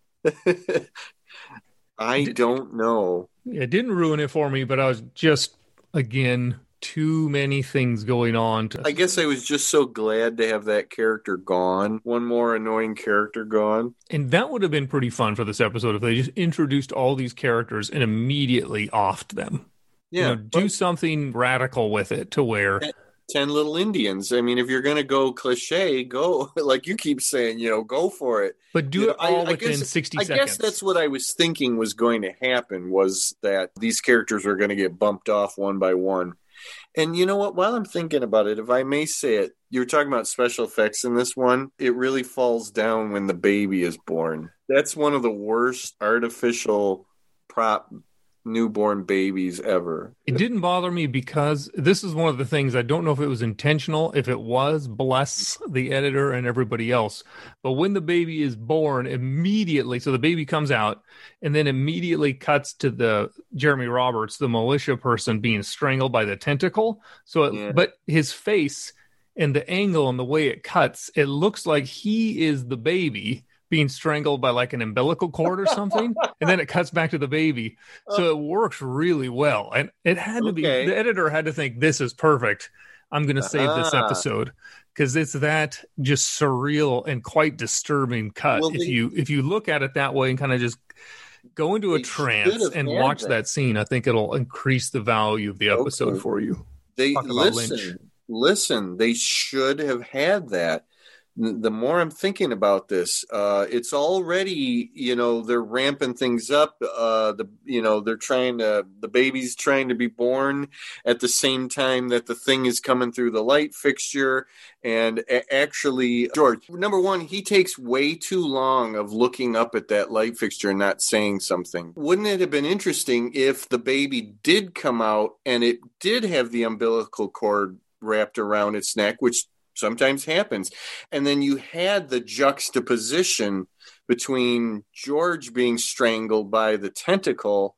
[SPEAKER 4] I don't know.
[SPEAKER 3] It didn't ruin it for me, but I was just, again, too many things going on.
[SPEAKER 4] I guess I was just so glad to have that character gone. One more annoying character gone.
[SPEAKER 3] And that would have been pretty fun for this episode if they just introduced all these characters and immediately offed them.
[SPEAKER 4] Yeah.
[SPEAKER 3] Do something radical with it to where...
[SPEAKER 4] 10 Little Indians. I mean, if you're going to go cliche, go, like you keep saying, go for it.
[SPEAKER 3] But do it all within 60 seconds.
[SPEAKER 4] I guess that's what I was thinking was going to happen, was that these characters were going to get bumped off one by one. And you know what? While I'm thinking about it, if I may say it, you're talking about special effects in this one. It really falls down when the baby is born. That's one of the worst artificial prop newborn babies ever.
[SPEAKER 3] It didn't bother me because this is one of the things, I don't know if it was intentional. If it was, bless the editor and everybody else. But when the baby is born, immediately, so the baby comes out and then immediately cuts to the Jeremy Roberts, the militia person, being strangled by the tentacle. But his face and the angle and the way it cuts, it looks like he is the baby being strangled by like an umbilical cord or something, and then it cuts back to the baby. So it works really well. And it had to be, the editor had to think, this is perfect. I'm going to save this episode, because it's that just surreal and quite disturbing cut. Well, if you look at it that way and kind of just go into a trance and watch that scene, I think it'll increase the value of the episode for you.
[SPEAKER 4] Listen, they should have had that. The more I'm thinking about this, it's already, they're ramping things up. The baby's trying to be born at the same time that the thing is coming through the light fixture. And actually, George, number one, he takes way too long of looking up at that light fixture and not saying something. Wouldn't it have been interesting if the baby did come out and it did have the umbilical cord wrapped around its neck, which sometimes happens, and then you had the juxtaposition between George being strangled by the tentacle,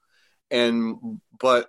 [SPEAKER 4] but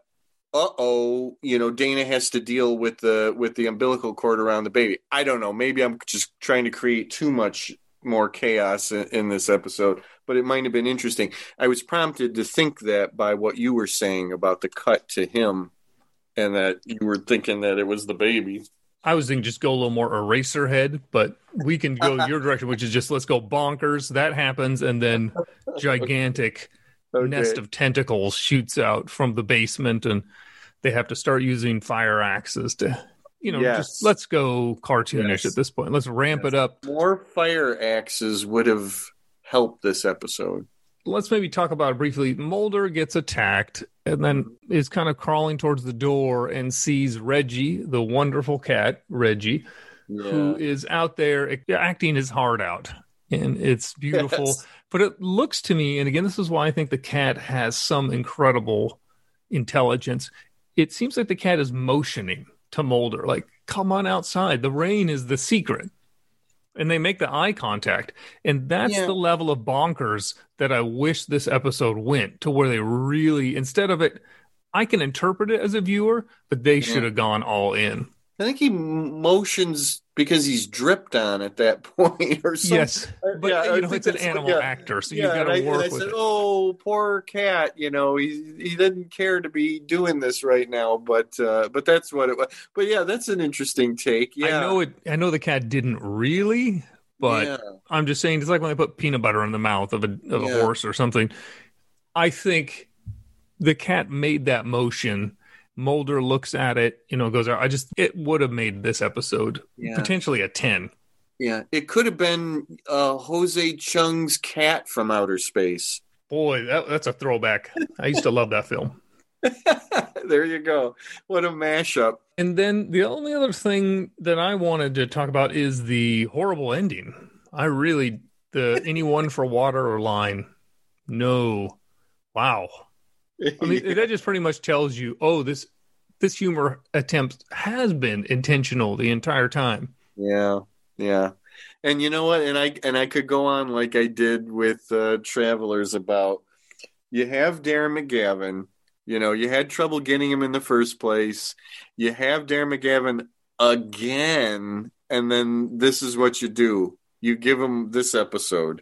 [SPEAKER 4] Dana has to deal with the umbilical cord around the baby. I don't know. Maybe I'm just trying to create too much more chaos in this episode, but it might have been interesting. I was prompted to think that by what you were saying about the cut to him, and that you were thinking that it was the baby.
[SPEAKER 3] I was thinking just go a little more Eraserhead, but we can go your direction, which is just let's go bonkers. That happens, and then gigantic nest of tentacles shoots out from the basement, and they have to start using fire axes to, just let's go cartoonish at this point. Let's ramp it up.
[SPEAKER 4] More fire axes would have helped this episode.
[SPEAKER 3] Let's maybe talk about it briefly. Mulder gets attacked and then is kind of crawling towards the door and sees Reggie, the wonderful cat, Reggie, who is out there acting his heart out. And it's beautiful. Yes. But it looks to me, and again, this is why I think the cat has some incredible intelligence. It seems like the cat is motioning to Mulder, like, come on outside. The rain is the secret. And they make the eye contact. And that's the level of bonkers that I wish this episode went to, where they really, instead of it, I can interpret it as a viewer, but they should have gone all in.
[SPEAKER 4] I think he motions because he's dripped on at that point or something.
[SPEAKER 3] Yes, but it's an animal actor, so you've got to work with it.
[SPEAKER 4] Oh, poor cat! He didn't care to be doing this right now, but that's what it was. But yeah, that's an interesting take. Yeah,
[SPEAKER 3] I know the cat didn't really, but I'm just saying it's like when they put peanut butter in the mouth of a horse or something. I think the cat made that motion. Mulder looks at it, goes, it would have made this episode potentially a 10.
[SPEAKER 4] Yeah, it could have been Jose Chung's Cat from Outer Space.
[SPEAKER 3] Boy, that's a throwback. I used to love that film.
[SPEAKER 4] There you go. What a mashup.
[SPEAKER 3] And then the only other thing that I wanted to talk about is the horrible ending. Anyone for water or line. No. Wow. I mean, that just pretty much tells you, this humor attempt has been intentional the entire time.
[SPEAKER 4] Yeah. And you know what? And I could go on like I did with Travelers about, you have Darren McGavin, you had trouble getting him in the first place. You have Darren McGavin again, and then this is what you do. You give him this episode.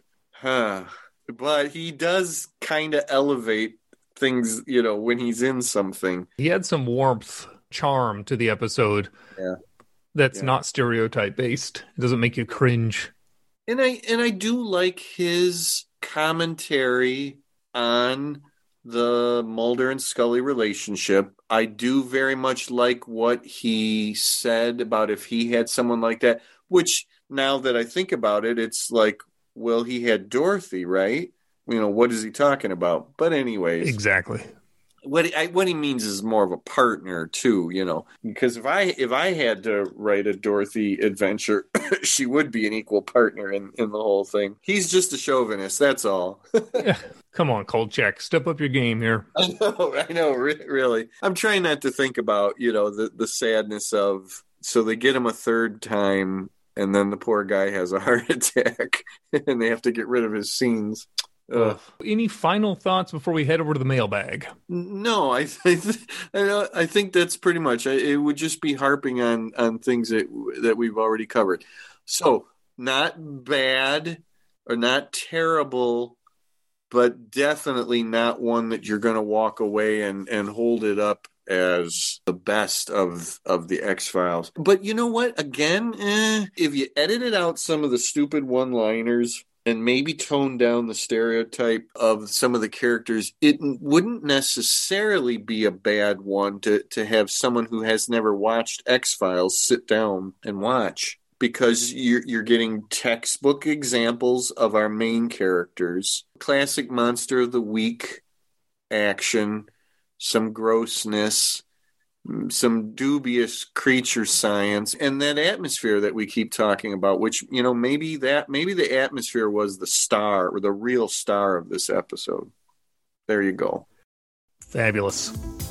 [SPEAKER 4] But he does kind of elevate things, when he's in something.
[SPEAKER 3] He had some warmth, charm to the episode.
[SPEAKER 4] Yeah.
[SPEAKER 3] That's not stereotype based. It doesn't make you cringe.
[SPEAKER 4] And I do like his commentary on the Mulder and Scully relationship. I do very much like what he said about if he had someone like that, which now that I think about it, it's like, well, he had Dorothy, right? What is he talking about? But anyways.
[SPEAKER 3] Exactly.
[SPEAKER 4] What he means is more of a partner too, because if I had to write a Dorothy adventure, she would be an equal partner in the whole thing. He's just a chauvinist, that's all.
[SPEAKER 3] Yeah. Come on, Kolchak, step up your game here.
[SPEAKER 4] I know, really. I'm trying not to think about, the sadness of, so they get him a third time, and then the poor guy has a heart attack, and they have to get rid of his scenes.
[SPEAKER 3] Any final thoughts before we head over to the mailbag?
[SPEAKER 4] No, I think that's pretty much. It would just be harping on things that we've already covered. So not bad or not terrible, but definitely not one that you're going to walk away and hold it up as the best of the X-Files. But you know what? Again, if you edited out some of the stupid one-liners and maybe tone down the stereotype of some of the characters, it wouldn't necessarily be a bad one to have someone who has never watched X-Files sit down and watch. Because you're getting textbook examples of our main characters, classic Monster of the Week action, some grossness, some dubious creature science, and that atmosphere that we keep talking about, which, maybe the atmosphere was the star or the real star of this episode. There you go.
[SPEAKER 3] Fabulous.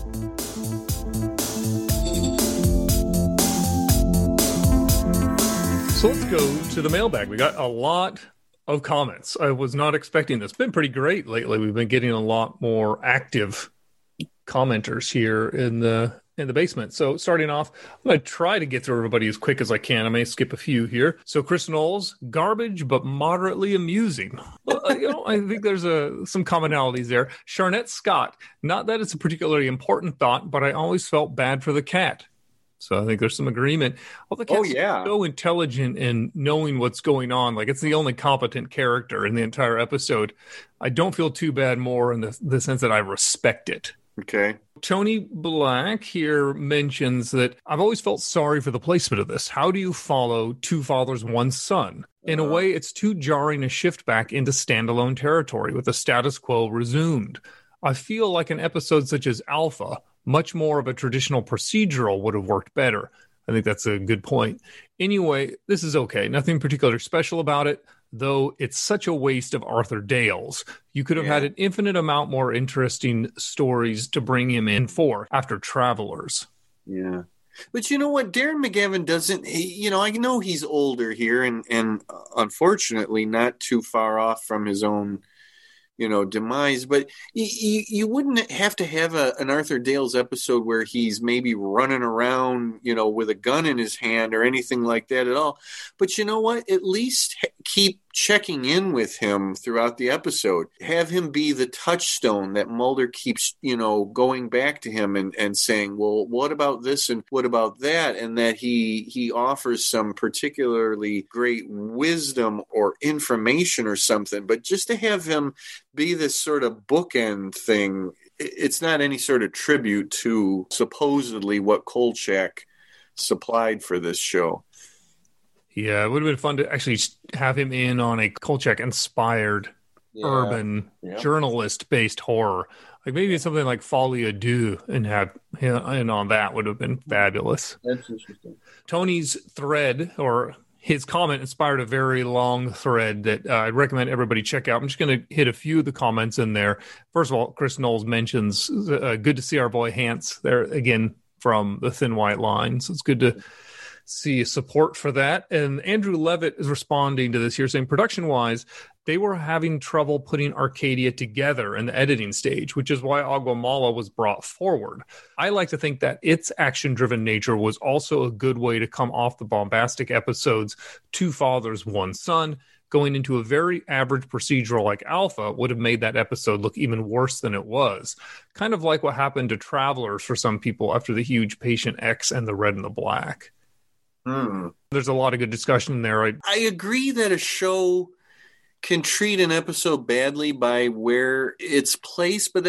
[SPEAKER 3] So let's go to the mailbag. We got a lot of comments. I was not expecting this. It's been pretty great lately. We've been getting a lot more active commenters here in the basement. So starting off, I'm going to try to get through everybody as quick as I can. I may skip a few here. So Chris Knowles, garbage but moderately amusing. I think there's some commonalities there. Charnette Scott, not that it's a particularly important thought, but I always felt bad for the cat. So I think there's some agreement. Well, the cat's so intelligent in knowing what's going on. Like, it's the only competent character in the entire episode. I don't feel too bad more in the sense that I respect it.
[SPEAKER 4] Okay.
[SPEAKER 3] Tony Black here mentions that I've always felt sorry for the placement of this. How do you follow Two Fathers, One Son? In a way, it's too jarring to shift back into standalone territory with the status quo resumed. I feel like an episode such as Alpha, much more of a traditional procedural, would have worked better. I think that's a good point. Anyway, this is okay. Nothing particularly special about it, though it's such a waste of Arthur Dales. You could have had an infinite amount more interesting stories to bring him in for after Travelers.
[SPEAKER 4] Yeah. But you know what? Darren McGavin doesn't, I know he's older here and unfortunately not too far off from his own demise, but you wouldn't have to have an Arthur Dales episode where he's maybe running around, with a gun in his hand or anything like that at all. But you know what? At least keep checking in with him throughout the episode. Have him be the touchstone that Mulder keeps, going back to him and saying, well, what about this and what about that? And that he offers some particularly great wisdom or information or something. But just to have him be this sort of bookend thing, it's not any sort of tribute to supposedly what Kolchak supplied for this show.
[SPEAKER 3] Yeah, it would have been fun to actually have him in on a Kolchak-inspired urban journalist-based horror. Like maybe something like Folie à Deux and have him in on that would have been fabulous.
[SPEAKER 4] That's interesting.
[SPEAKER 3] Tony's thread, or his comment, inspired a very long thread that I'd recommend everybody check out. I'm just going to hit a few of the comments in there. First of all, Chris Knowles mentions, good to see our boy Hance there again from the Thin White Line. So it's good to see support for that. And Andrew Levitt is responding to this here, saying production-wise, they were having trouble putting Arcadia together in the editing stage, which is why Aguamala was brought forward. I like to think that its action-driven nature was also a good way to come off the bombastic episodes Two Fathers, One Son. Going into a very average procedural like Alpha would have made that episode look even worse than it was. Kind of like what happened to Travelers for some people after the huge Patient X and the Red and the Black. There's a lot of good discussion there.
[SPEAKER 4] I agree that a show can treat an episode badly by where it's placed, but that's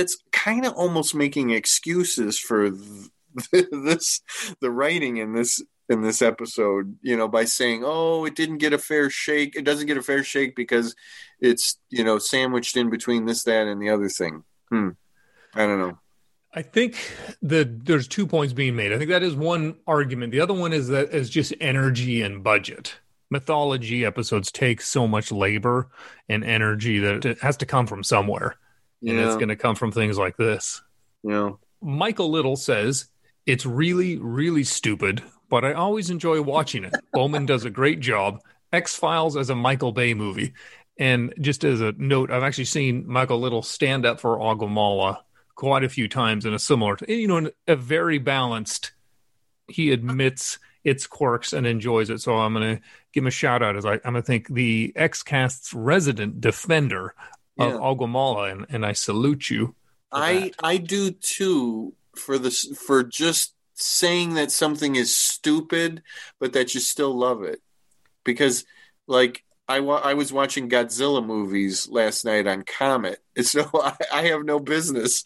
[SPEAKER 4] kind of almost making excuses for the writing in this episode, by saying, oh, it didn't get a fair shake. It doesn't get a fair shake because it's, sandwiched in between this, that, and the other thing. I don't know.
[SPEAKER 3] I think there's 2 points being made. I think that is one argument. The other one is that is just energy and budget. Mythology episodes take so much labor and energy that it has to come from somewhere. And it's going to come from things like this.
[SPEAKER 4] Yeah.
[SPEAKER 3] Michael Little says, it's really, really stupid, but I always enjoy watching it. Bowman does a great job. X-Files as a Michael Bay movie. And just as a note, I've actually seen Michael Little stand up for Aguamala quite a few times in a similar, a very balanced, he admits its quirks and enjoys it. So I'm going to give him a shout out as I'm going to thank the X-Cast's resident defender of Aguamala, and I salute you.
[SPEAKER 4] I do too, for just saying that something is stupid, but that you still love it. Because I was watching Godzilla movies last night on Comet, so I have no business,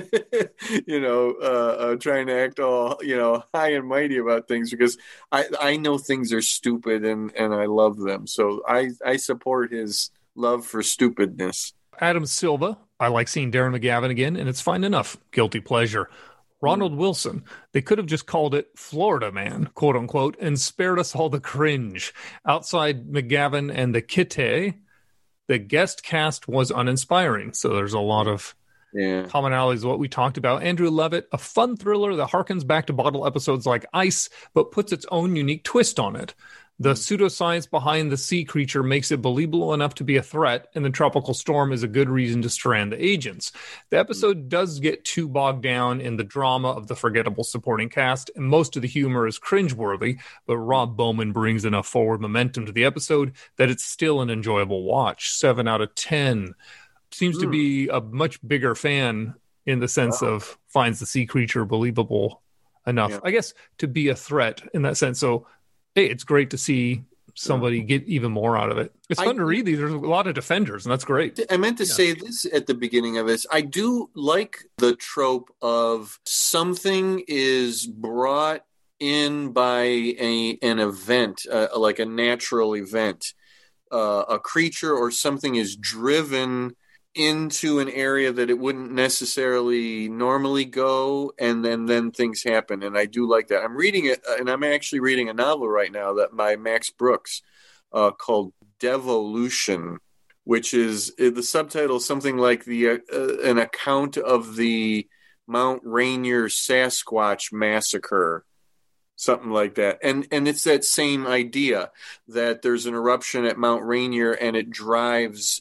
[SPEAKER 4] trying to act all, high and mighty about things, because I know things are stupid and I love them. So I support his love for stupidness.
[SPEAKER 3] Adam Silva, I like seeing Darren McGavin again, and it's fine enough. Guilty pleasure. Ronald Wilson, they could have just called it Florida Man, quote unquote, and spared us all the cringe. Outside McGavin and the Kitty, the guest cast was uninspiring. So there's a lot of commonalities of what we talked about. Andrew Levitt, a fun thriller that harkens back to bottle episodes like Ice, but puts its own unique twist on it. The pseudoscience behind the sea creature makes it believable enough to be a threat, and the tropical storm is a good reason to strand the agents. The episode does get too bogged down in the drama of the forgettable supporting cast, and most of the humor is cringeworthy, but Rob Bowman brings enough forward momentum to the episode that it's still an enjoyable watch. 7 out of 10. Seems to be a much bigger fan in the sense of finds the sea creature believable enough, I guess, to be a threat in that sense. So, hey, it's great to see somebody get even more out of it. It's fun to read these. There's a lot of defenders, and that's great.
[SPEAKER 4] I meant to say this at the beginning of this. I do like the trope of something is brought in by an event, like a natural event. A creature or something is driven into an area that it wouldn't necessarily normally go, and then things happen, and I do like that. I'm reading it, and I'm actually reading a novel right now that by Max Brooks called Devolution, which is the subtitle is something like an account of the Mount Rainier Sasquatch massacre, something like that, and it's that same idea that there's an eruption at Mount Rainier and it drives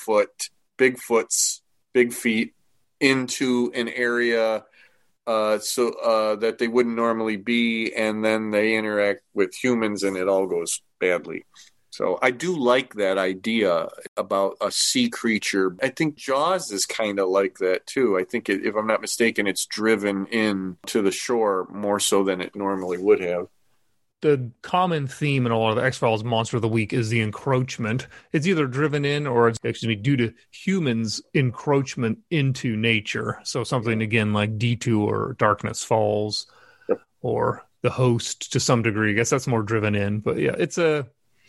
[SPEAKER 4] Bigfoot's big feet into an area so that they wouldn't normally be, and then they interact with humans and it all goes badly. So I do like that idea about a sea creature. I think Jaws is kind of like that too. I think if I'm not mistaken, it's driven in to the shore more so than it normally would have.
[SPEAKER 3] The common theme in a lot of the X-Files Monster of the Week is the encroachment. It's either driven in or it's due to humans' encroachment into nature. So something, again, like D2 or Darkness Falls or The Host to some degree. I guess that's more driven in. But yeah, it's a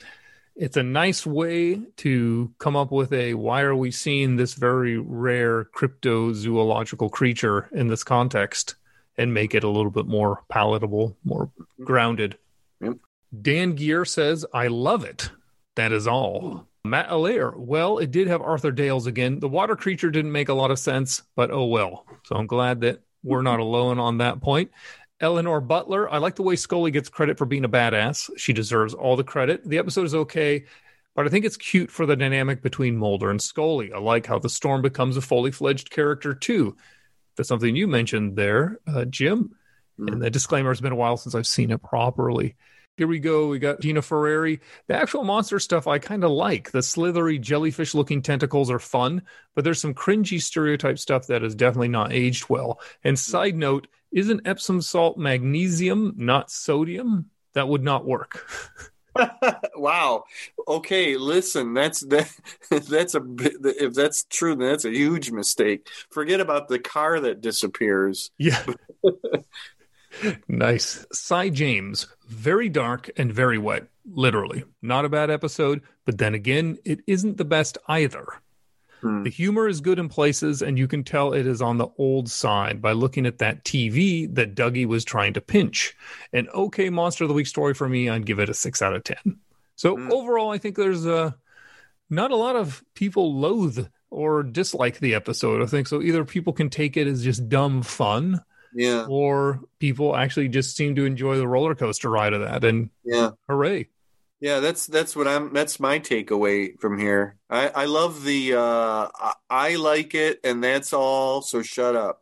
[SPEAKER 3] nice way to come up with why are we seeing this very rare cryptozoological creature in this context and make it a little bit more palatable, more grounded. Dan Gear says, I love it. That is all. Matt Allaire, well, it did have Arthur Dales again. The water creature didn't make a lot of sense, but oh well. So I'm glad that we're not alone on that point. Eleanor Butler, I like the way Scully gets credit for being a badass. She deserves all the credit. The episode is okay, but I think it's cute for the dynamic between Mulder and Scully. I like how the Storm becomes a fully fledged character too. That's something you mentioned there, Jim. And the disclaimer, has been a while since I've seen it properly. Here we go. We got Gina Ferrari. The actual monster stuff I kind of like. The slithery jellyfish-looking tentacles are fun, but there's some cringy stereotype stuff that has definitely not aged well. And side note, isn't Epsom salt magnesium, not sodium? That would not work.
[SPEAKER 4] Wow. Okay, listen, that's a bit, if that's true, then that's a huge mistake. Forget about the car that disappears.
[SPEAKER 3] Yeah. Nice. Cy James, very dark and very wet, literally. Not a bad episode, but then again, it isn't the best either. The humor is good in places, and you can tell it is on the old side by looking at that TV that Dougie was trying to pinch. An okay Monster of the Week story for me, I'd give it a 6 out of 10. So overall, I think there's not a lot of people loathe or dislike the episode. I think so. Either people can take it as just dumb fun,
[SPEAKER 4] Yeah.
[SPEAKER 3] or people actually just seem to enjoy the roller coaster ride of that. And hooray.
[SPEAKER 4] Yeah, that's my takeaway from here. I love the I like it and that's all, so shut up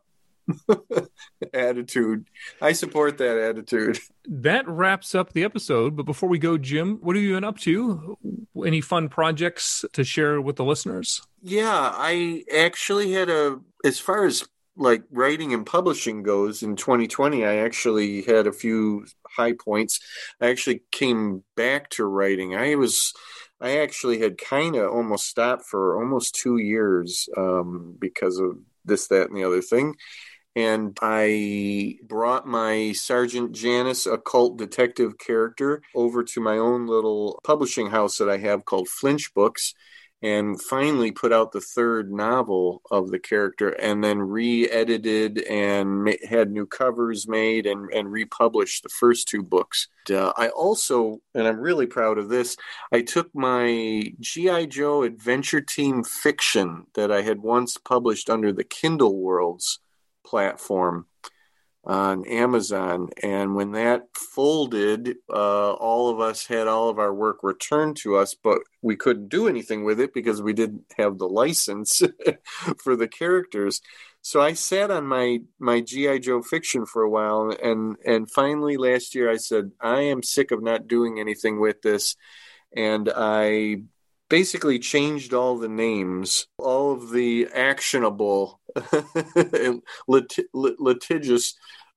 [SPEAKER 4] attitude. I support that attitude.
[SPEAKER 3] That wraps up the episode. But before we go, Jim, what have you been up to? Any fun projects to share with the listeners?
[SPEAKER 4] Yeah, I actually had as far as like writing and publishing goes in 2020, I actually had a few high points. I actually came back to writing. I actually had kind of almost stopped for almost 2 years because of this, that, and the other thing. And I brought my Sergeant Janice occult detective character over to my own little publishing house that I have called Flinch Books, and finally put out the third novel of the character, and then re-edited and had new covers made and republished the first 2 books. I also, and I'm really proud of this, I took my G.I. Joe Adventure Team fiction that I had once published under the Kindle Worlds platform on Amazon, and when that folded, all of us had all of our work returned to us, but we couldn't do anything with it because we didn't have the license for the characters. So I sat on my G.I. Joe fiction for a while, and finally last year I said, I am sick of not doing anything with this, and I basically changed all the names, all of the actionable and litigiousness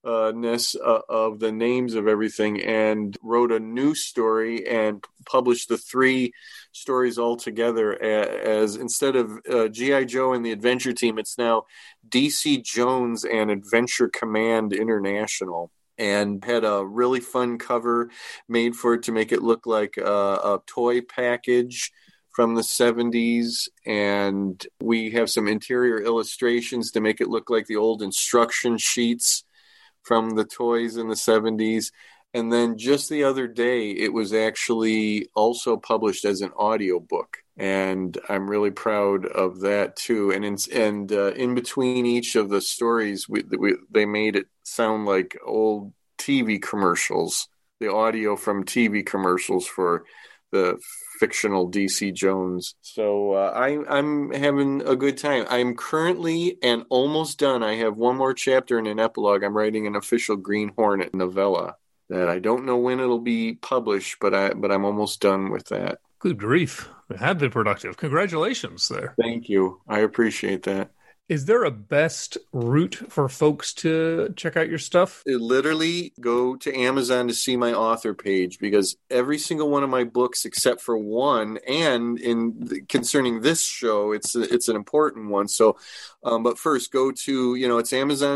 [SPEAKER 4] of the names of everything, and wrote a new story and published the 3 stories all together as instead of G.I. Joe and the Adventure Team, it's now DC Jones and Adventure Command International. And had a really fun cover made for it to make it look like a toy package from the 70s, and we have some interior illustrations to make it look like the old instruction sheets from the toys in the 70s. And then just the other day, it was actually also published as an audiobook, and I'm really proud of that too. And in between each of the stories, they made it sound like old TV commercials, the audio from TV commercials for the fictional DC Jones. So I'm having a good time. I'm currently and almost done. I have one more chapter and an epilogue. I'm writing an official Green Hornet novella that I don't know when it'll be published, but I'm almost done with that.
[SPEAKER 3] Good grief. It had been productive. Congratulations there.
[SPEAKER 4] Thank you. I appreciate that.
[SPEAKER 3] Is there a best route for folks to check out your stuff?
[SPEAKER 4] Literally go to Amazon to see my author page, because every single one of my books, except for one, and concerning this show, it's an important one. So, but first go to, it's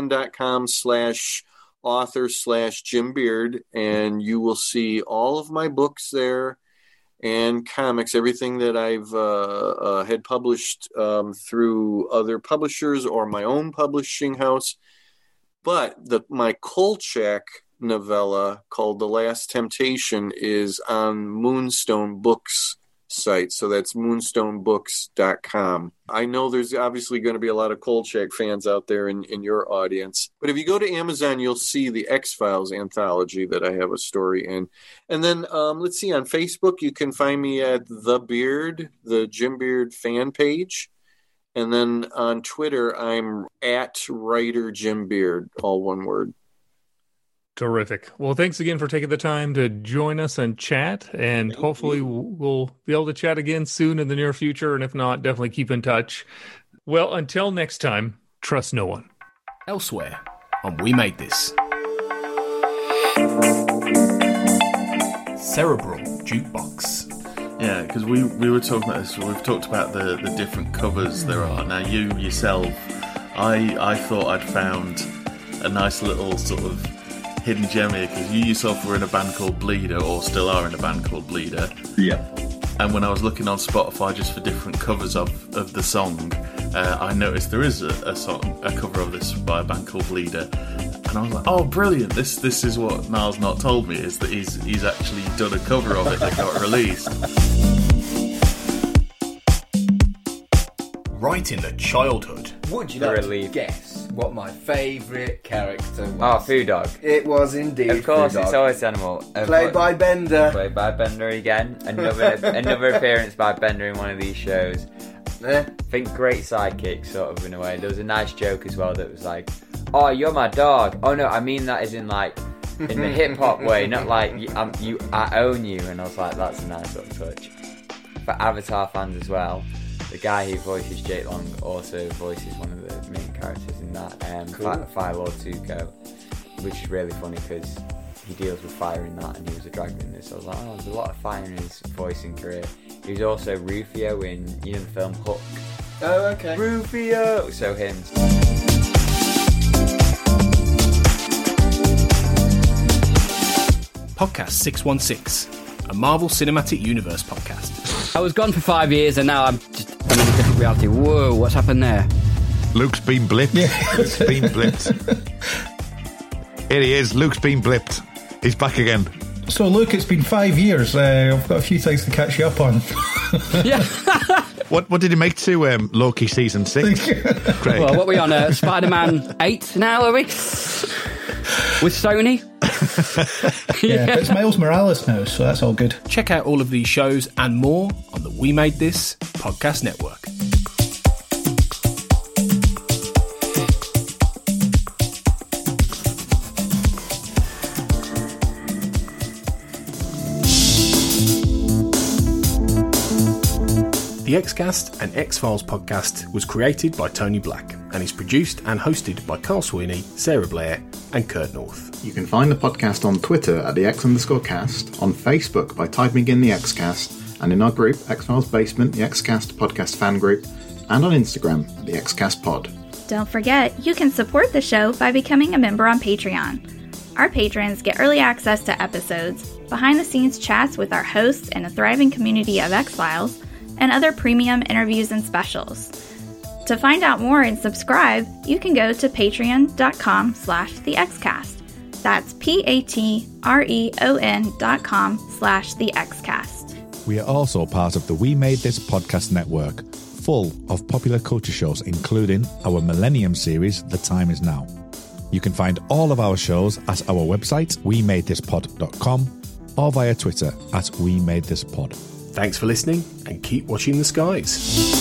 [SPEAKER 4] Amazon.com/author/Jim Beard, and you will see all of my books there and comics, everything that I've had published through other publishers or my own publishing house. But my Kolchak novella called The Last Temptation is on Moonstone Books site. So that's moonstonebooks.com. I know there's obviously going to be a lot of Kolchak fans out there in your audience. But if you go to Amazon, you'll see the X-Files anthology that I have a story in. And then let's see, on Facebook, you can find me at The Beard, the Jim Beard fan page. And then on Twitter, I'm at Writer Jim Beard, all one word.
[SPEAKER 3] Terrific. Well, thanks again for taking the time to join us and chat. And hopefully we'll be able to chat again soon in the near future. And if not, definitely keep in touch. Well, until next time, trust no one.
[SPEAKER 2] Elsewhere on We Made This. Cerebral Jukebox.
[SPEAKER 1] Yeah, because we were talking about this. We've talked about the different covers there are. Now, you yourself, I thought I'd found a nice little sort of hidden gem here, because you yourself were in a band called Bleeder, or still are in a band called Bleeder.
[SPEAKER 5] Yeah.
[SPEAKER 1] And when I was looking on Spotify just for different covers of the song, I noticed there is a cover of this by a band called Bleeder. And I was like, oh, brilliant. This is what Niall's not told me, is that he's actually done a cover of it that got released.
[SPEAKER 2] Right in the childhood.
[SPEAKER 6] Would you like to guess what my favourite character was?
[SPEAKER 7] Oh, Foo Dog.
[SPEAKER 6] It was indeed.
[SPEAKER 7] Of course,
[SPEAKER 6] Foo Dog.
[SPEAKER 7] it's always Animal.
[SPEAKER 6] Played by Bender.
[SPEAKER 7] Played by Bender again. Another appearance by Bender in one of these shows. I think great sidekick, sort of, in a way. There was a nice joke as well that was like, oh, you're my dog. Oh no, I mean that as in like, in the hip hop way, not like I own you. And I was like, that's a nice little touch. For Avatar fans as well, the guy who voices Jake Long also voices one of the main characters in that, Fire Lord Zuko, which is really funny because he deals with fire in that, and he was a dragon in this. So I was like, oh, there's a lot of fire in his voicing career. He was also Rufio in, the film Hook.
[SPEAKER 6] Oh, okay.
[SPEAKER 7] Rufio! So him.
[SPEAKER 2] Podcast 616, a Marvel Cinematic Universe podcast.
[SPEAKER 8] I was gone for 5 years and now I'm in a different reality. Whoa, what's happened there?
[SPEAKER 9] Luke's been blipped.
[SPEAKER 5] Yeah.
[SPEAKER 9] Luke's been blipped. Here he is. Luke's been blipped. He's back again.
[SPEAKER 5] So, Luke, it's been 5 years. I've got a few things to catch you up on.
[SPEAKER 8] Yeah.
[SPEAKER 9] What did he make to Loki season 6? Craig?
[SPEAKER 8] Well, what are we on? Spider-Man 8 now, are we? With Sony?
[SPEAKER 5] Yeah, but it's Miles Morales now, so that's all good.
[SPEAKER 2] Check out all of these shows and more on the We Made This podcast network. The X-Cast and X-Files podcast was created by Tony Black and is produced and hosted by Carl Sweeney, Sarah Blair and Kurt North.
[SPEAKER 10] You can find the podcast on Twitter at the X_cast, on Facebook by typing in the X-Cast, and in our group, X-Files Basement, the X-Cast podcast fan group, and on Instagram, the X-Cast pod.
[SPEAKER 11] Don't forget, you can support the show by becoming a member on Patreon. Our patrons get early access to episodes, behind-the-scenes chats with our hosts and a thriving community of X-Files, and other premium interviews and specials. To find out more and subscribe, you can go to patreon.com/thexcast. That's patreon.com/thexcast.
[SPEAKER 9] We are also part of the We Made This podcast network, full of popular culture shows, including our Millennium series, The Time Is Now. You can find all of our shows at our website, wemadethispod.com, or via Twitter at wemadethispod.
[SPEAKER 2] Thanks for listening and keep watching the skies.